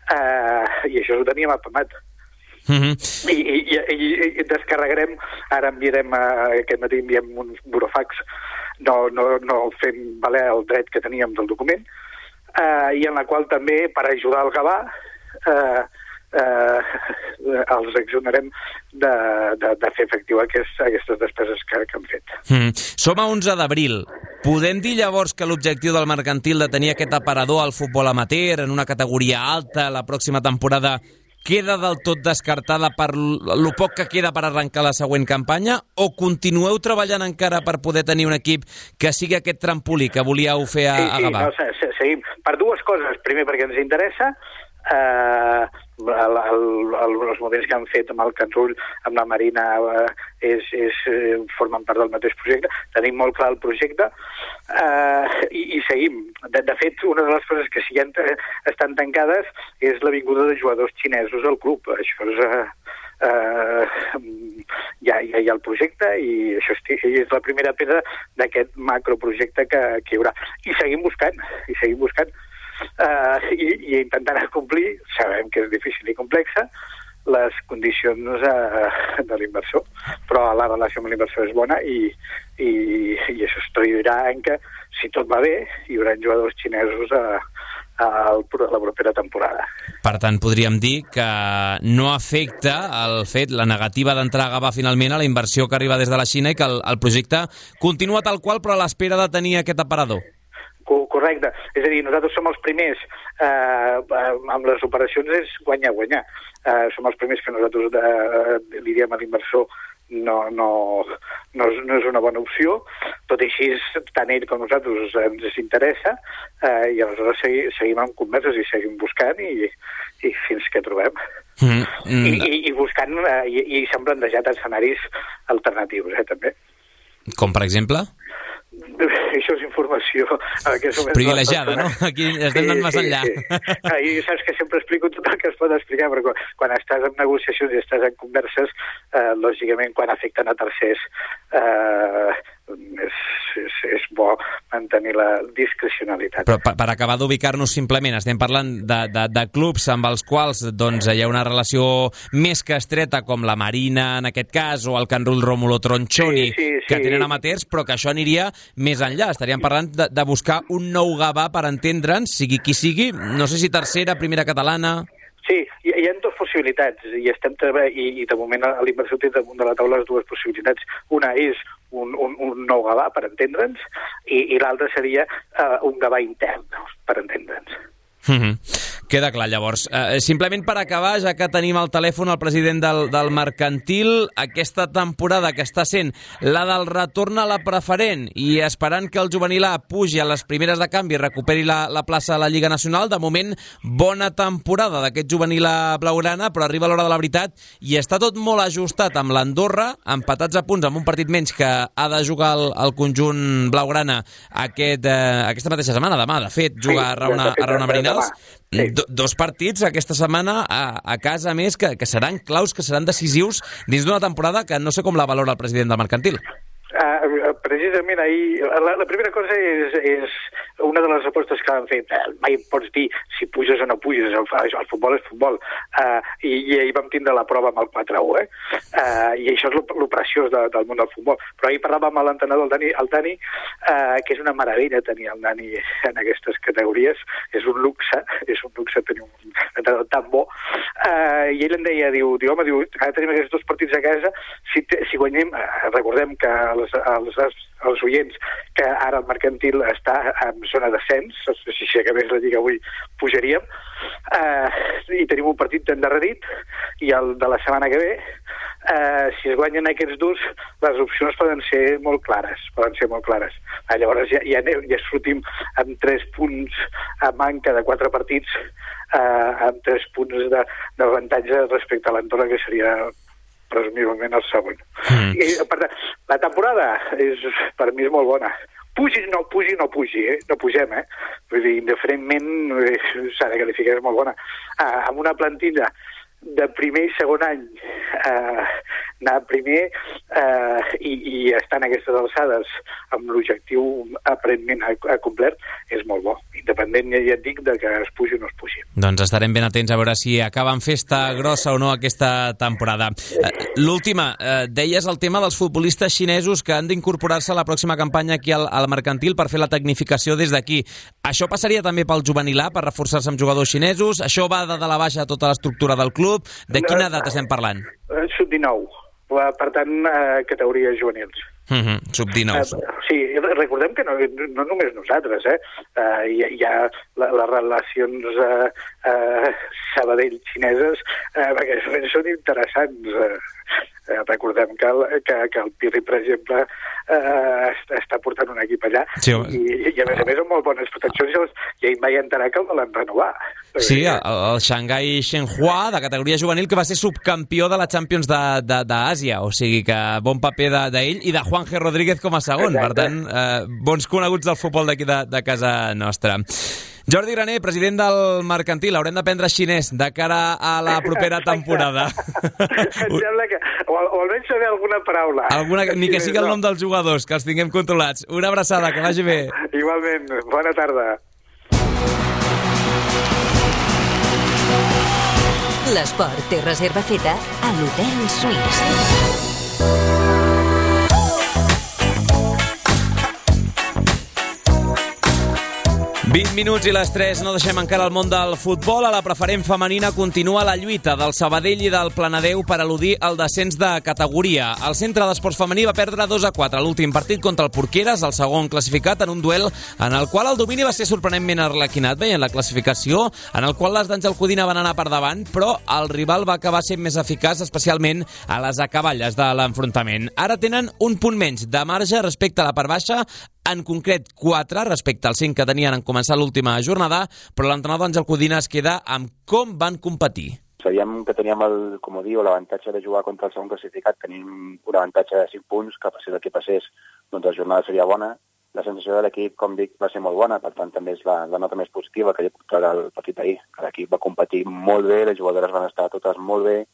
Eh, I això ho teníem apamat. Mm-hmm. I, i, i, i descarregarem, ara enviarem, uh, aquest matí enviem un burofax, no, no, no fem valer el dret que teníem del document, uh, i en la qual també, per ajudar el Gavà, uh, uh, els exonerem de, de, de fer efectiu aquest, aquestes despeses que, que han fet. Mm. Som a onze d'abril. Podem dir llavors que l'objectiu del mercantil de tenir aquest aparador al futbol amateur en una categoria alta la pròxima temporada queda del tot descartada per lo poc que queda per arrencar la següent campanya, o continueu treballant encara per poder tenir un equip que sigui aquest trampolí que volíeu fer a, sí, sí, a Gavà? No, se, seguim. Per dues coses. Primer, perquè ens interessa, eh, el, el, el, els moviments que han fet amb el Canrull, amb la Marina, eh, és, és, eh, formen part del mateix projecte. Tenim molt clar el projecte eh, i, i seguim. De, de fet, una de les coses que sí que estan tancades és la vinguda de jugadors xinesos al club. Això és... Eh, Uh, ja, ja hi ha el projecte i això és, és la primera pedra d'aquest macroprojecte que, que hi haurà. I seguim buscant, i seguim buscant. Uh, i, i intentant complir, sabem que és difícil i complexa, les condicions uh, de l'inversor. Però la relació amb l'inversor és bona i, i, i això es traduirà en que, si tot va bé, hi haurà jugadors xinesos a a la propera temporada. Per tant, podríem dir que no afecta el fet, la negativa d'entrar a Gavà finalment a la inversió que arriba des de la Xina i que el, el projecte continua tal qual però a l'espera de tenir aquest aparador. Correcte. És a dir, nosaltres som els primers, eh, amb les operacions és guanyar-guanyar. Eh, som els primers que nosaltres eh, li diem a l'inversor no, no, no, és, no és una bona opció, tot i així tant ell com nosaltres ens interessa, eh, i aleshores segui, seguim amb converses i seguim buscant i, i fins que trobem. Mm, mm. I, i, i buscant, eh, i, i s'han plantejat escenaris alternatius, eh, també. Com per exemple? Això és informació privilegiada, no? Aquí estem anant més enllà. Sí, sí. I saps que sempre explico tot el que es pot explicar, però quan, quan estàs en negociacions i estàs en converses, eh, lògicament quan afecten a tercers eh, és, és, és bo mantenir la discrecionalitat. Però per, per acabar d'ubicar-nos simplement, estem parlant de, de, de clubs amb els quals doncs, hi ha una relació més que estreta, com la Marina en aquest cas, o el Canrull Rómulo Tronchoni, sí, sí, sí. que tenen amateurs, però que això aniria més enllà. Estaríem parlant de, de buscar un nou Gavà per entendre'ns, sigui qui sigui, no sé si tercera, primera catalana... Sí, hi, hi ha dues possibilitats i, estem i, i de moment l'inversor té damunt de la taula les dues possibilitats. Una és un, un, un nou Gavà, per entendre'ns, i, i l'altra seria uh, un Gavà intern, per entendre'ns. Mm-hmm. Queda clar, llavors. Uh, simplement per acabar, ja que tenim al telèfon el president del, del Mercantil, aquesta temporada que està sent la del retorn a la preferent i esperant que el juvenil A pugi a les primeres de canvi i recuperi la, la plaça a la Lliga Nacional, de moment bona temporada d'aquest juvenil A blaugrana, però arriba l'hora de la veritat i està tot molt ajustat amb l'Andorra, empatats a punts amb un partit menys que ha de jugar el, el conjunt blaugrana aquest, eh, aquesta mateixa setmana, demà, de fet, juga sí, a Raona, a Raona Marinals. Sí. Do, dos partits aquesta setmana a, a casa, més, que, que seran claus, que seran decisius dins d'una temporada que no sé com la valora el president del Mercantil. Uh, precisament ahir, la, la primera cosa és, és una de les apostes que han fet. Uh, mai pots dir si puges o no puges, el, el futbol és futbol. Uh, i, I ahir vam tindre la prova amb el quatre a u, eh? Uh, i això és lo preciós de, del món del futbol. Però ahir parlàvem amb l'entrenador, el Dani, el Dani uh, que és una meravella tenir el Dani en aquestes categories. És un luxe, és un luxe tenir un entrenador tan bo. Uh, I ell em deia, diu, diu home, diu, ara tenim aquests dos partits a casa, si, te, si guanyem, uh, recordem que els, els, els oients que ara el Mercantil està en zona d'ascens, si s'acabés la Lliga avui pujaríem, eh, i tenim un partit endarrerit, i el de la setmana que ve, eh, si es guanyen aquests dos, les opcions poden ser molt clares, poden ser molt clares. Eh, llavors ja, ja, ja sortim amb tres punts a manca de quatre partits, eh, amb tres punts d'avantatge respecte a l'Andorra, que seria presumiblement el segon. Mm. I, per tant, la temporada és, per mi és molt bona. Pugi, no pugi, no pugi, eh? No pugem, eh? Vull dir, indiferentment s'ha de qualificar, és molt bona. Ah, amb una plantilla de primer i segon any, eh, anar primer eh, i, i estar en aquestes alçades amb l'objectiu aparentment complert és molt bo, independent, ja et dic, de que es pugi o no es pugi. Doncs estarem ben atents a veure si acaben festa grossa o no aquesta temporada. L'última, eh, deies el tema dels futbolistes xinesos que han d'incorporar-se a la pròxima campanya aquí al, al Mercantil per fer la tecnificació des d'aquí. Això passaria també pel juvenil A, per reforçar-se amb jugadors xinesos? Això va de, de la baixa a tota l'estructura del club? De quina edat estem parlant? sub dinou, per tant, eh, categories juvenils. Mm-hmm. sub dinou. Uh, sí, recordem que no, no només nosaltres, eh? Uh, hi, hi ha la, les relacions uh, uh, Sabadell-xineses, uh, perquè són interessants. Uh, uh, recordem que el, que, que el Pirri, per exemple, uh, està portant un equip allà, sí, i, i a més a més amb molt bones proteccions, i ahir em vaig enterar que el volen renovar. Sí, el, el Shanghai Shenhua, de categoria juvenil, que va ser subcampió de la Champions d'Àsia, o sigui que bon paper d'ell de, i de Juanje Rodríguez com a segon. Exacte. Per tant, eh, bons coneguts del futbol d'aquí de, de casa nostra. Jordi Graner, president del Mercantil, haurem d'aprendre xinès de cara a la propera temporada. Em sembla que... O, o almenys saber alguna paraula. Alguna, ni que sigui el nom dels jugadors, que els tinguem controlats. Una abraçada, que vagi bé. Igualment, bona tarda. L'esport té reserva feta a l'Hotel Suís. vint minuts i les tres, no deixem encara el món del futbol. A la preferent femenina continua la lluita del Sabadell i del Planadeu per eludir el descens de categoria. El centre d'esports femení va perdre dos a quatre l'últim partit contra el Porqueres, el segon classificat, en un duel en el qual el domini va ser sorprenentment arlequinat, veient la classificació, en el qual les d'Àngel Codina van anar per davant, però el rival va acabar sent més eficaç, especialment a les acaballes de l'enfrontament. Ara tenen un punt menys de marge respecte a la part baixa, en concret quatre respecte als cinc que tenien en començar l'última jornada, però l'entrenador Àngel Codina es queda amb com van competir. Sabíem que teníem el comodí o l'avantatge de jugar contra el segon classificat, tenim un avantatge de cinc punts, que passés el que passés, doncs la jornada seria bona. La sensació de l'equip, com dic, va ser molt bona, per tant també és la, la nota més positiva que hi ha portat el partit d'ahir. L'equip va competir molt bé, les jugadores van estar totes molt bé,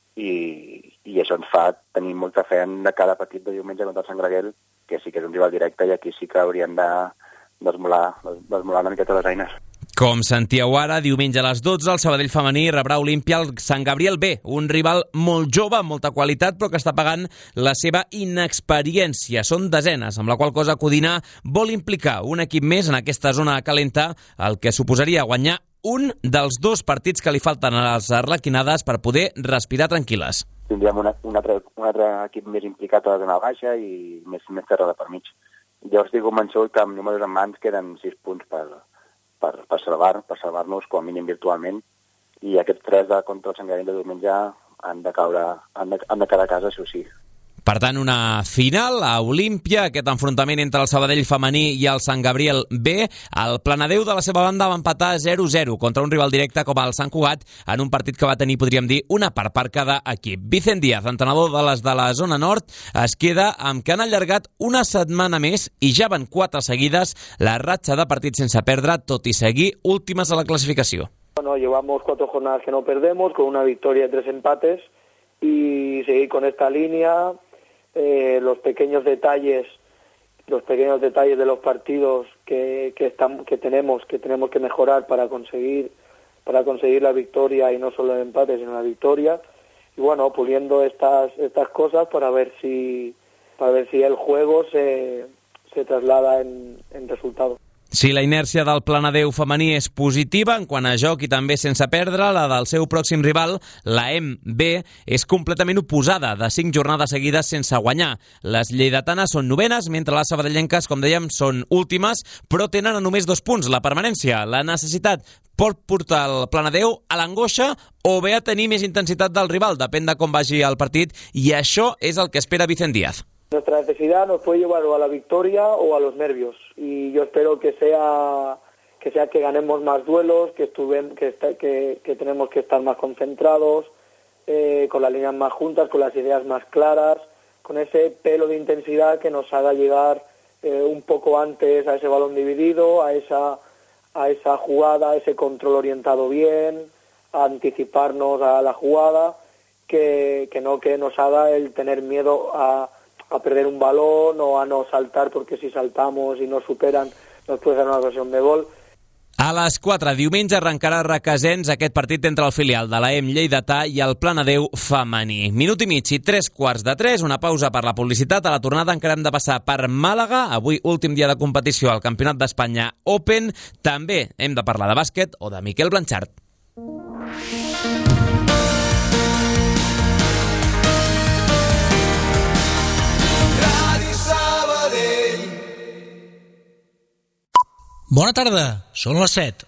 i, i això ens fa tenir molta fe en cada partit de diumenge contra el Sant Greguel, que sí que és un rival directe i aquí sí que haurien de desmolar, desmolar una miqueta les eines. Com sentíeu ara, diumenge a les dotze, el Sabadell femení rebrà Olímpia al Sant Gabriel B, un rival molt jove, amb molta qualitat, però que està pagant la seva inexperiència. Són desenes, amb la qual cosa Codina vol implicar un equip més en aquesta zona calenta, el que suposaria guanyar un dels dos partits que li falten a les arlequinades per poder respirar tranquil·les. Tindríem una, un, altre, un altre equip més implicat a la zona baixa i més, més terra per mig. Jo estic convençut que amb números en mans queden sis punts per, per, per salvar, per salvar-nos com a mínim virtualment, i aquests tres de contra el Sant Gabriel de diumenge han de caure, han de, han de quedar a casa, sí o sí. Per tant, una final a Olímpia, aquest enfrontament entre el Sabadell femení i el Sant Gabriel B. El Planadeu, de la seva banda, va empatar zero zero contra un rival directe com el Sant Cugat, en un partit que va tenir, podríem dir, una part per cada equip. Vicent Díaz, entrenador de les de la zona nord, es queda amb que han allargat una setmana més i ja van quatre seguides la ratxa de partits sense perdre, tot i seguir últimes a la classificació. Bueno, llevamos cuatro jornadas que no perdemos, con una victoria y tres empates, y seguir con esta línea. Eh, los pequeños detalles los pequeños detalles de los partidos que que, están, que tenemos que tenemos que mejorar para conseguir para conseguir la victoria, y no solo el empate sino la victoria, y bueno, puliendo estas estas cosas para ver si para ver si el juego se se traslada en, en resultados. Si la inèrcia del Planadeu femení és positiva en quant a joc i també sense perdre, la del seu pròxim rival, la M B, és completament oposada, de cinc jornades seguides sense guanyar. Les lleidatanes són novenes, mentre les sabadellenques, com dèiem, són últimes, però tenen a només dos punts la permanència. La necessitat pot portar el Planadeu a l'angoixa o bé a tenir més intensitat del rival, depèn de com vagi el partit, i això és el que espera Vicent Díaz. Nuestra necesidad nos puede llevar o a la victoria o a los nervios, y yo espero que sea que sea que ganemos más duelos, que estuve, que, que, que tenemos que estar más concentrados, eh, con las líneas más juntas, con las ideas más claras, con ese pelo de intensidad que nos haga llegar eh, un poco antes a ese balón dividido, a esa a esa jugada, a ese control orientado bien, a anticiparnos a la jugada, que, que no que nos haga el tener miedo a a perder un balón o a no saltar, porque si saltamos y nos superan nos puede dar una ocasión de gol. A les quatre, diumenge, arrencarà a Requesens aquest partit entre el filial de la E M lleidatà i el Planadeu femení. Minut i mig i tres quarts de tres, una pausa per la publicitat. A la tornada encara hem de passar per Màlaga, avui últim dia de competició al Campionat d'Espanya Open. També hem de parlar de bàsquet o de Miquel Blanchard. Bona tarda, són les set.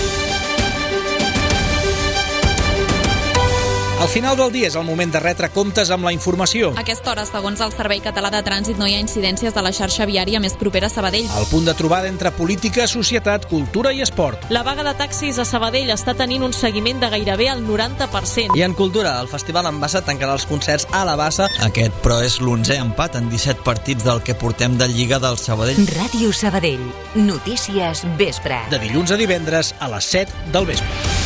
Al final del dia és el moment de retre comptes amb la informació. A aquesta hora, segons el Servei Català de Trànsit, no hi ha incidències de la xarxa viària més propera a Sabadell. El punt de trobada entre política, societat, cultura i esport. La vaga de taxis a Sabadell està tenint un seguiment de gairebé el noranta per cent. I en cultura, el Festival en Bassa tancarà els concerts a la Bassa. Aquest, però, és l'onzè empat en disset partits del que portem de Lliga del Sabadell. Ràdio Sabadell. Notícies vespre. De dilluns a divendres a les set del vespre.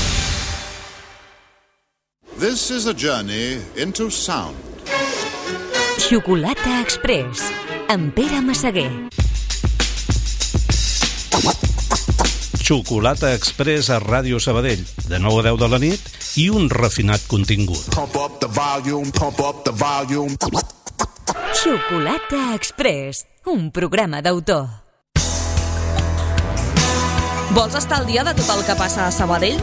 This is a journey into sound. Xocolata Express, amb Pere Massaguer. Xocolata Express a Ràdio Sabadell, de nou a deu de la nit, i un refinat contingut. Pump up the volume, pump up the volume. Xocolata Express, un programa d'autor. Vols estar al dia de tot el que passa a Sabadell?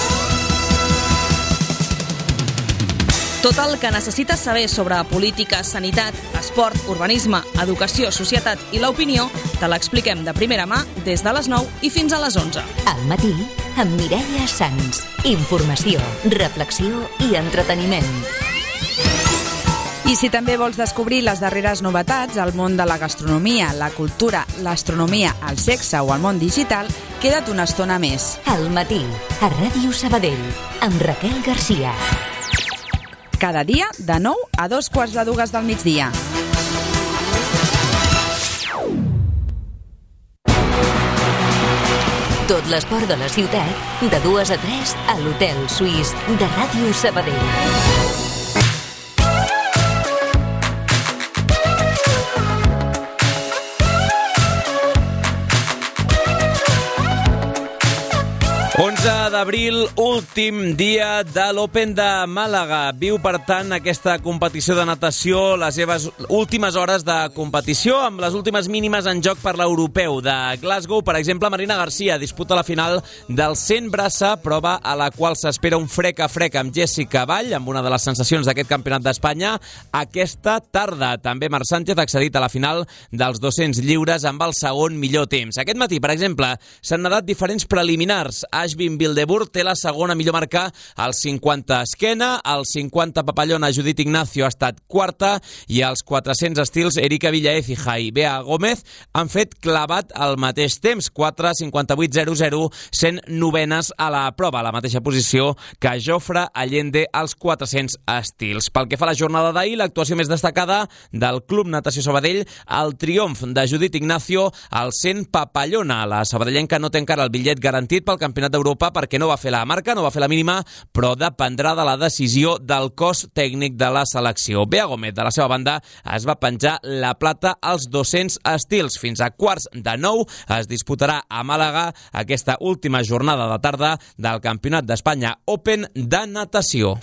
Tot el que necessites saber sobre política, sanitat, esport, urbanisme, educació, societat i l'opinió te l'expliquem de primera mà des de les nou i fins a les onze. Al matí, amb Mireia Sans. Informació, reflexió i entreteniment. I si també vols descobrir les darreres novetats al món de la gastronomia, la cultura, l'astronomia, el sexe o el món digital, queda't una estona més. Al matí, a Ràdio Sabadell, amb Raquel Garcia. Cada dia, de nou a dos quarts de dues del migdia. Tot l'esport de la ciutat, de dues a tres, a l'Hotel Suís de Ràdio Sabadell. onze d'abril, últim dia de l'Open de Màlaga. Viu, per tant, aquesta competició de natació, les seves últimes hores de competició, amb les últimes mínimes en joc per l'europeu de Glasgow. Per exemple, Marina Garcia disputa la final del cent braça, prova a la qual s'espera un frec a frec amb Jessica Vall, amb una de les sensacions d'aquest campionat d'Espanya. Aquesta tarda, també Marc Sánchez ha accedit a la final dels dos-cents lliures amb el segon millor temps. Aquest matí, per exemple, s'han nedat diferents preliminars. Ashvin Wildeboer té la segona millor marca al cinquanta esquena, al cinquanta papallona Judit Ignacio ha estat quarta i als quatre-cents estils Erika Villaécija i Bea Gómez han fet clavat al mateix temps, quatre cinquanta-vuit zero zero, sent novenes a la prova, a la mateixa posició que Jofre Allende als quatre-cents estils. Pel que fa a la jornada d'ahir, l'actuació més destacada del Club Natació Sabadell, el triomf de Judit Ignacio al cent papallona. La sabadellenca no té encara el bitllet garantit pel Campionat d'Europa perquè no va fer la marca, no va fer la mínima, però dependrà de la decisió del cos tècnic de la selecció. Bea Gómez, de la seva banda, es va penjar la plata als dos-cents estils. Fins a quarts de nou es disputarà a Màlaga aquesta última jornada de tarda del Campionat d'Espanya Open de natació.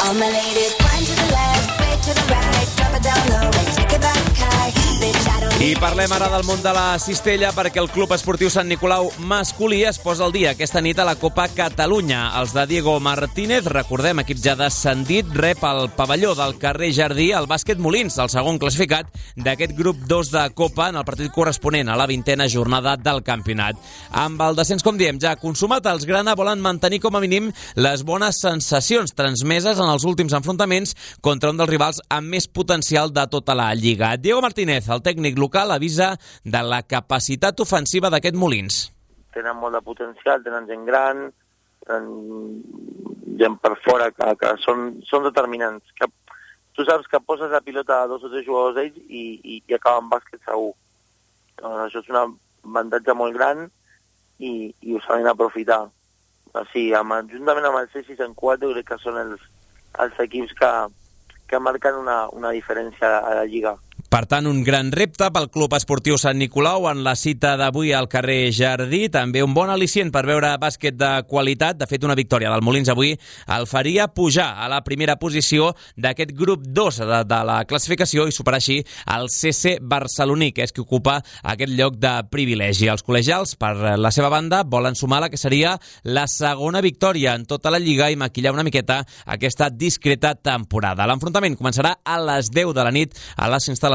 I parlem ara del món de la cistella perquè el Club Esportiu Sant Nicolau masculí es posa al dia aquesta nit a la Copa Catalunya. Els de Diego Martínez, recordem, equip ja descendit, rep el pavelló del carrer Jardí al Bàsquet Molins, el segon classificat d'aquest grup dos de Copa en el partit corresponent a la vintena jornada del campionat. Amb el descens, com diem, ja consumat, els grana volen mantenir com a mínim les bones sensacions transmeses en els últims enfrontaments contra un dels rivals amb més potencial de tota la Lliga. Diego Martínez, el tècnic local, avisa de la capacitat ofensiva d'aquest Molins. Tenen molt de potencial, tenen gent gran, tenen gent per fora que, que són, són determinants. Que, tu saps que poses la pilota a dos o tres jugadors d'ells i, i, i acaben bàsquet segur. Doncs això és un avantatge molt gran i, i ho saben aprofitar. O sigui, amb, juntament amb el C sis en quatre, crec que són els, els equips que, que marquen una, una diferència a la Lliga. Per tant, un gran repte pel Club Esportiu Sant Nicolau en la cita d'avui al carrer Jardí. També un bon al·licient per veure bàsquet de qualitat. De fet, una victòria del Molins avui el faria pujar a la primera posició d'aquest grup dos de, de la classificació i superar així el C C barceloní, que és qui ocupa aquest lloc de privilegi. Els col·legials, per la seva banda, volen sumar la que seria la segona victòria en tota la Lliga i maquillar una miqueta aquesta discreta temporada. L'enfrontament començarà a les deu de la nit a les instal·lacions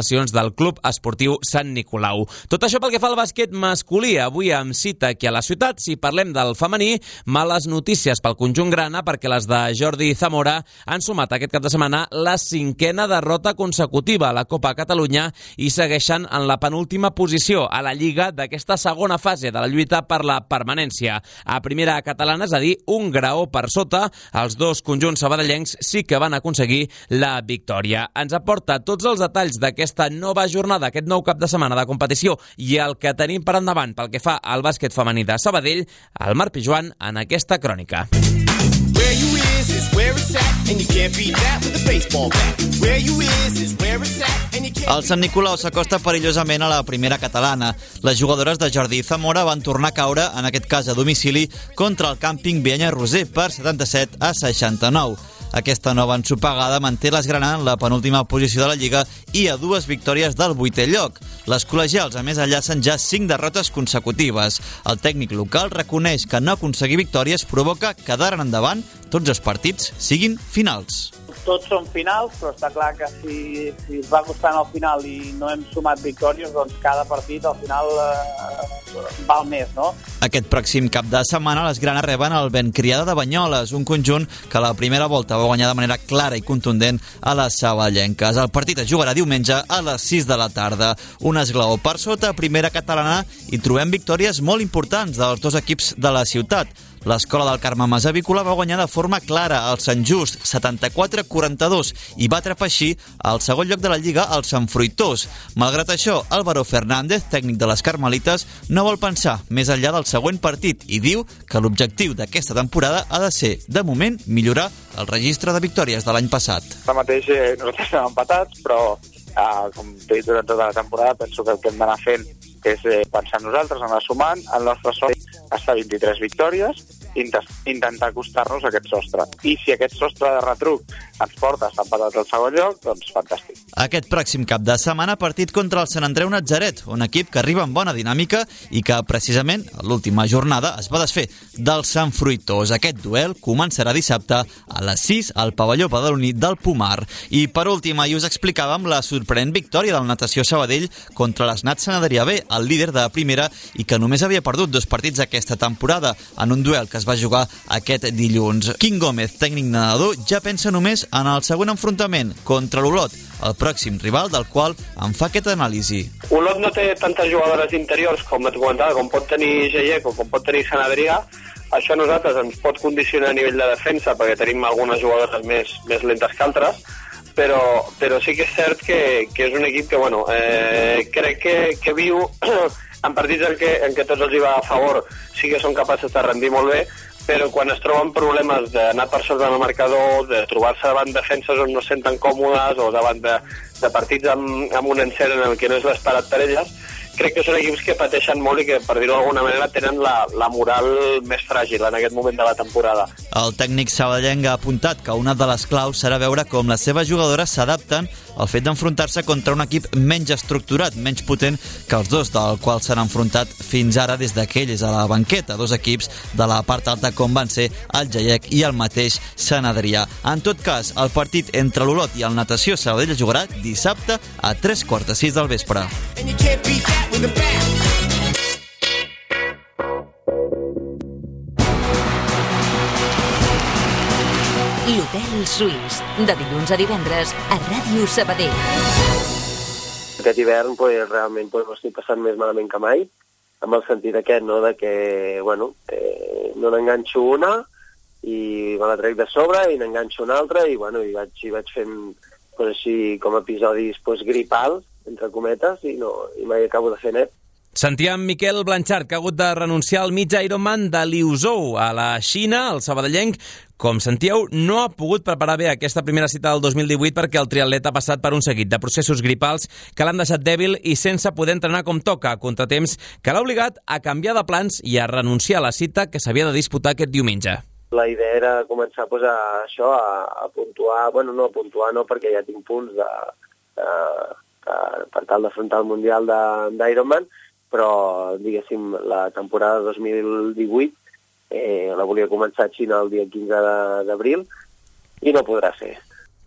instal·lacions del Club Esportiu Sant Nicolau. Tot això pel que fa al bàsquet masculí. Avui amb cita aquí a la ciutat. Si parlem del femení, males notícies pel conjunt grana perquè les de Jordi Zamora han sumat aquest cap de setmana la cinquena derrota consecutiva a la Copa Catalunya i segueixen en la penúltima posició a la Lliga d'aquesta segona fase de la lluita per la permanència. A primera catalana, és a dir, un graó per sota, els dos conjunts sabadellencs sí que van aconseguir la victòria. Ens aporta tots els detalls d'aquesta nova jornada, aquest nou cap de setmana de competició i el que tenim per endavant pel que fa al bàsquet femení de Sabadell, el Marc Pijuan en aquesta crònica. El Sant Nicolau s'acosta perillosament a la primera catalana. Les jugadores de Jordi Zamora van tornar a caure, en aquest cas a domicili, contra el càmping Vienya Roser per setanta-set a seixanta-nou. Aquesta nova ensopegada manté les grana en la penúltima posició de la Lliga i a dues victòries del vuitè lloc. Les col·legials, a més, enllacen ja cinc derrotes consecutives. El tècnic local reconeix que no aconseguir victòries provoca que d'ara en endavant tots els partits siguin finals. Tots són finals, però està clar que si, si es va costant al final i no hem sumat victòries, doncs cada partit al final eh, val més, no? Aquest pròxim cap de setmana les granes reben el Bencriada de Banyoles, un conjunt que a la primera volta va guanyar de manera clara i contundent a les saballenques. El partit es jugarà diumenge a les sis de la tarda. Un esglaó per sota, primera catalana, i trobem victòries molt importants dels dos equips de la ciutat. L'Escola del Carme Masavícola va guanyar de forma clara al Sant Just, setanta-quatre a quaranta-dos, i va atrapar així al segon lloc de la Lliga al Sant Fruitós. Malgrat això, Álvaro Fernández, tècnic de les Carmelites, no vol pensar més enllà del següent partit i diu que l'objectiu d'aquesta temporada ha de ser, de moment, millorar el registre de victòries de l'any passat. Ara mateix eh, nosaltres estem empatats, però eh, com he dit durant tota la temporada, penso que el que hem d'anar fent és eh, pensar en nosaltres, anar sumant. El nostre sostre està a vint-i-tres victòries, intentar acostar-nos a aquest sostre. I si aquest sostre de retruc ens porta a estar empatats al segon lloc, doncs fantàstic. Aquest pròxim cap de setmana, partit contra el Sant Andreu Natzaret, un equip que arriba amb bona dinàmica i que, precisament, a l'última jornada es va desfer del Sant Fruitós. Aquest duel començarà dissabte a les sis al pavelló badaloní del Pomar. I, per últim, ahir us explicàvem la sorprenent victòria del Natació Sabadell contra les Nats Sant Adrià B, el líder de primera i que només havia perdut dos partits aquesta temporada, en un duel que es va jugar aquest dilluns. Quim Gómez, tècnic nedador, ja pensa només en el següent enfrontament contra l'Olot, el pròxim rival del qual en fa aquesta anàlisi. Olot no té tantes jugadores interiors com et comentava, com pot tenir Geiec o com pot tenir Sant Adrià. Això a nosaltres ens pot condicionar a nivell de defensa perquè tenim algunes jugadores més, més lentes que altres, però, però sí que és cert que, que és un equip que, bueno, eh, crec que, que viu en partits en què, en què tots els hi va a favor, sí que són capaços de rendir molt bé, però quan es troben problemes d'anar per sota del marcador, de trobar-se davant defenses on no es senten còmodes o davant de, de partits amb, amb un encert en el que no és l'esperat per elles, crec que són equips que pateixen molt i que, per dir-ho d'alguna manera, tenen la, la moral més fràgil en aquest moment de la temporada. El tècnic sabadellenc ha apuntat que una de les claus serà veure com les seves jugadores s'adapten al fet d'enfrontar-se contra un equip menys estructurat, menys potent que els dos del qual s'han enfrontat fins ara des d'aquells a la banqueta, dos equips de la part alta com van ser el Geiec i el mateix Sant Adrià. En tot cas, el partit entre l'Olot i el Natació Sabadell es jugarà dissabte a tres quarts de sis del vespre. L'Hotel Suís, de dilluns a divendres a Ràdio Sabadell. Aquest hivern pues, realment pues, ho estic passant més malament que mai, amb el sentit aquest, no?, de que bueno, eh, no n'enganxo una i me la trec de sobre i n'enganxo una altra i, bueno, i, vaig, i vaig fent pues, així com episodis pues, gripals, entre cometes, i, no, i mai acabo de fer net. Sentíem Miquel Blanchard, que ha hagut de renunciar al mig Ironman de Liuzhou a la Xina. El sabadellenc, com sentíeu, no ha pogut preparar bé aquesta primera cita del dos mil divuit perquè el triatlet ha passat per un seguit de processos gripals que l'han deixat dèbil i sense poder entrenar com toca, contratemps que l'ha obligat a canviar de plans i a renunciar a la cita que s'havia de disputar aquest diumenge. La idea era començar pues, a, això, a, a puntuar, bueno, no a puntuar no, perquè ja tinc punts de, de, de, per tal d'afrontar el Mundial d'Ironman, però, diguéssim, la temporada dos mil divuit eh, la volia començar a Xina el dia quinze d'abril i no podrà ser.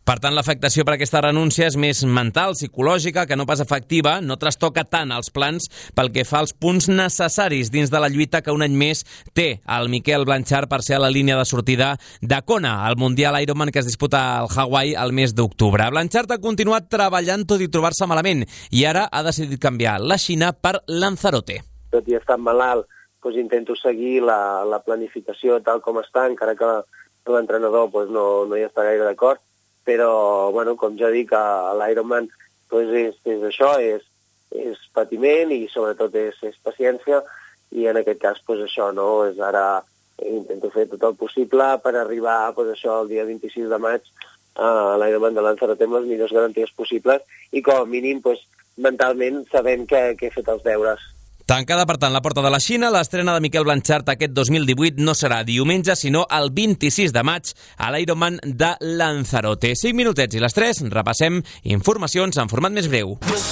Per tant, l'afectació per aquesta renúncia és més mental, psicològica, que no pas efectiva, no trastoca tant els plans pel que fa als punts necessaris dins de la lluita que un any més té el Miquel Blanchard per ser a la línia de sortida de Kona, el Mundial Ironman que es disputa al Hawaii el mes d'octubre. Blanchard ha continuat treballant tot i trobar-se malament i ara ha decidit canviar la Xina per Lanzarote. Tot i estar malalt, doncs intento seguir la, la planificació tal com està, encara que l'entrenador doncs, no, no hi està gaire d'acord. Però, bueno, com ja dic, a l'Ironman doncs és, és això, és, és patiment i sobretot és, és paciència, i en aquest cas, doncs això, no? És ara intento fer tot el possible per arribar, doncs això, el dia vint-i-sis de maig a l'Ironman de Lanzarote amb les millors garanties possibles i com a mínim, doncs, mentalment sabent que, que he fet els deures. Tancada, per tant, la porta de la Xina, l'estrena de Miquel Blanchard aquest dos mil divuit no serà diumenge, sinó el vint-i-sis de maig a l'Ironman de Lanzarote. cinc minutets i les tres, repassem informacions en format més breu.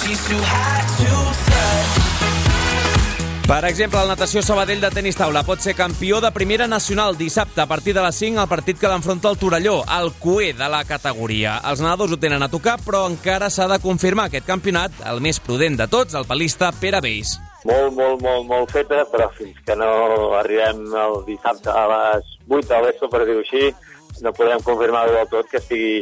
Per exemple, el Natació Sabadell de tenis taula pot ser campió de primera nacional dissabte a partir de les cinc al partit que l'enfronta el Torelló, el cué de la categoria. Els nedadors ho tenen a tocar, però encara s'ha de confirmar aquest campionat, el més prudent de tots, el palista Pere Beis. Molt, molt, molt, molt feta, però fins que no arribem el dissabte a les vuit del vespre, per dir-ho així, no podem confirmar del tot que estigui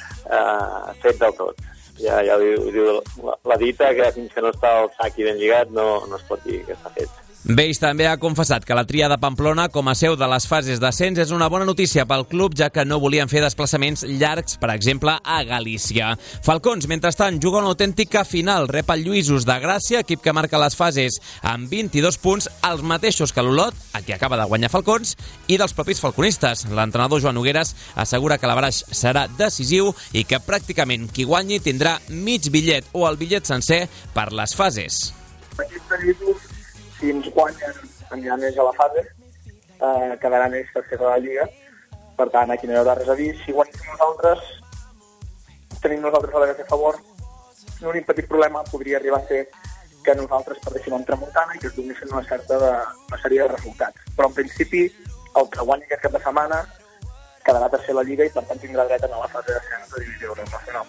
eh, fet del tot. Ja, ja ho diu la, la dita, que fins que no està el sac ben lligat no, no es pot dir que està fet. Beis també ha confessat que la tria de Pamplona com a seu de les fases d'ascens és una bona notícia pel club, ja que no volien fer desplaçaments llargs, per exemple, a Galícia. Falcons, mentrestant, juga una autèntica final. Rep el Lluïsos de Gràcia, equip que marca les fases amb vint-i-dos punts, els mateixos que l'Olot, a qui acaba de guanyar Falcons, i dels propis falconistes. L'entrenador Joan Nogueres assegura que l'Avaraix serà decisiu i que pràcticament qui guanyi tindrà mig bitllet o el bitllet sencer per les fases. L'equip de Lluïsos, si ens guanyen, aniran ells a la fase, eh, quedaran ells tercer de la Lliga. Per tant, aquí no hi haurà res a dir. Si guanyem nosaltres, tenim nosaltres a l'H a favor, l'únic petit problema podria arribar a ser que nosaltres perdéssim amb Tramuntana i que es donessin una certa de, una sèrie de resultats. Però en principi, el que guanyi aquest cap de setmana quedarà tercer a la Lliga i per tant tindrà dret a anar a la fase d'ascens de divisió nacional.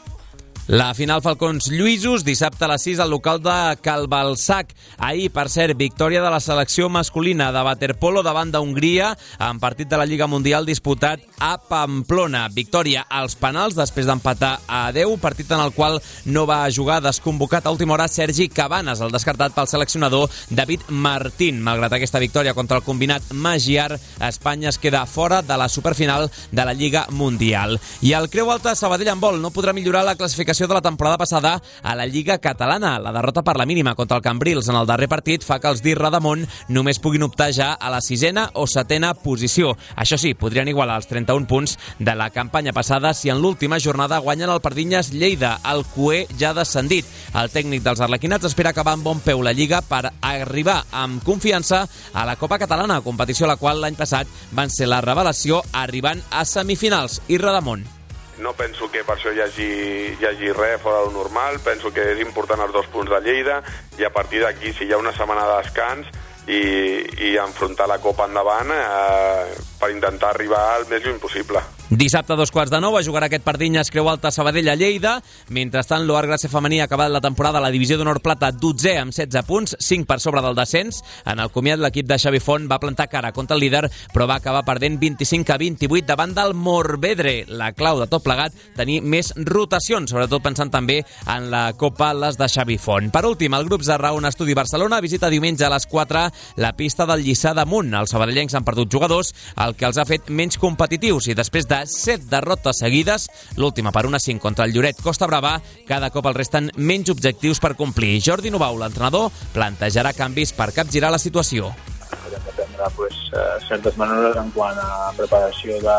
La final Falcons-Lluïsos, dissabte a les sis al local de Calbalsac. Ahir, per cert, victòria de la selecció masculina de waterpolo davant d'Hongria en partit de la Lliga Mundial disputat a Pamplona. Victòria als penals després d'empatar a deu, partit en el qual no va jugar desconvocat a última hora Sergi Cabanes, el descartat pel seleccionador David Martín. Malgrat aquesta victòria contra el combinat Magiar, Espanya es queda fora de la superfinal de la Lliga Mundial. I el Creu Alta Sabadell en vol no podrà millorar la classificació de la temporada passada a la Lliga Catalana. La derrota per la mínima contra el Cambrils en el darrer partit fa que els d'Irradamont només puguin optar ja a la sisena o setena posició. Això sí, podrien igualar els trenta-un punts de la campanya passada si en l'última jornada guanyen el Pardinyes Lleida. El cué ja ha descendit. El tècnic dels arlequinats espera acabar amb bon peu la Lliga per arribar amb confiança a la Copa Catalana, competició a la qual l'any passat van ser la revelació arribant a semifinals. Irradamont. No penso que per això hi hagi, hi hagi res fora del normal, penso que és important els dos punts de Lleida i a partir d'aquí, si hi ha una setmana de descans i, i enfrontar la Copa endavant eh, per intentar arribar al més lluny possible. Dissabte a dos quarts de nou a jugar aquest Pardinyes Creu Alta Sabadell a Lleida. Mentrestant, l'Oar Gràcia femení ha acabat la temporada a la divisió d'honor plata dotzè amb setze punts, cinc per sobre del descens. En el comiat, l'equip de Xavi Font va plantar cara contra el líder, però va acabar perdent vint-i-cinc a vint-i-vuit davant del Morvedre. La clau de tot plegat, tenir més rotacions, sobretot pensant també en la Copa les de Xavi Font. Per últim, el grup Zarraona Estudi Barcelona visita diumenge a les quatre la pista del Lliçà d'Amunt. Els sabadellencs han perdut jugadors, el que els ha fet menys competitius i després de set derrotes seguides, l'última per una cinc contra el Lloret Costa Brava, cada cop el resten menys objectius per complir. Jordi Nubau, l'entrenador, plantejarà canvis per capgirar la situació. Hem de prendre pues, certes mesures en quant a preparació de,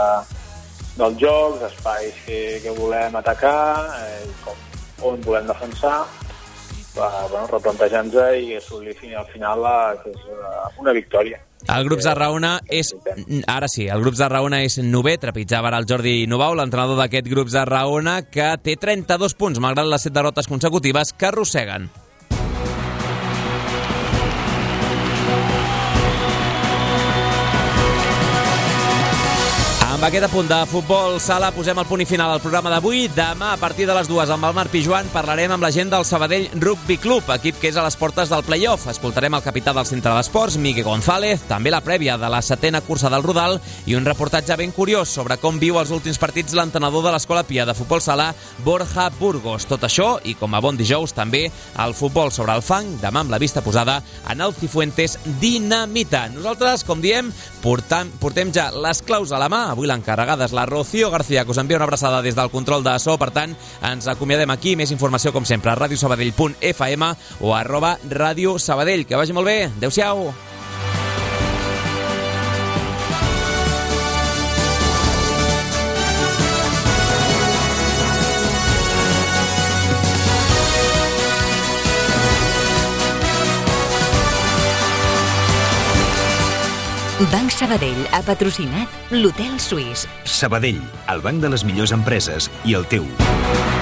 dels jocs, espais que, que volem atacar, eh, com, on volem defensar, per bueno, replantejar-nos i assolir al final la, que és una victòria. El grup Zarraona és, ara sí, el grup Zarraona és novè, trepitjava ara el Jordi Nubau, l'entrenador d'aquest grup Zarraona, que té trenta-dos punts, malgrat les set derrotes consecutives que arrosseguen. Amb Amb aquest apunt de futbol sala posem el punt i final al programa d'avui. Demà, a partir de les dues, amb el Marc Pijuan, parlarem amb la gent del Sabadell Rugby Club, equip que és a les portes del play-off. Escoltarem el capità del centre d'esports, Miguel González, també la prèvia de la setena cursa del Rodal i un reportatge ben curiós sobre com viu els últims partits l'entrenador de l'Escola Pia de futbol sala, Borja Burgos. Tot això, i com a bon dijous, també el futbol sobre el fang, demà amb la vista posada en el Cifuentes Dinamita. Nosaltres, com diem, portam, portem ja les claus a la mà. Avui l'encarregada és la Rocío García, que us envia una abraçada des del control de so. Per tant, ens acomiadem aquí. Més informació, com sempre, a radiosabadell punt f m o arroba Ràdio Sabadell. Que vagi molt bé. Adéu-siau. Banc Sabadell ha patrocinat l'Hotel Suís. Sabadell, el banc de les millors empreses i el teu.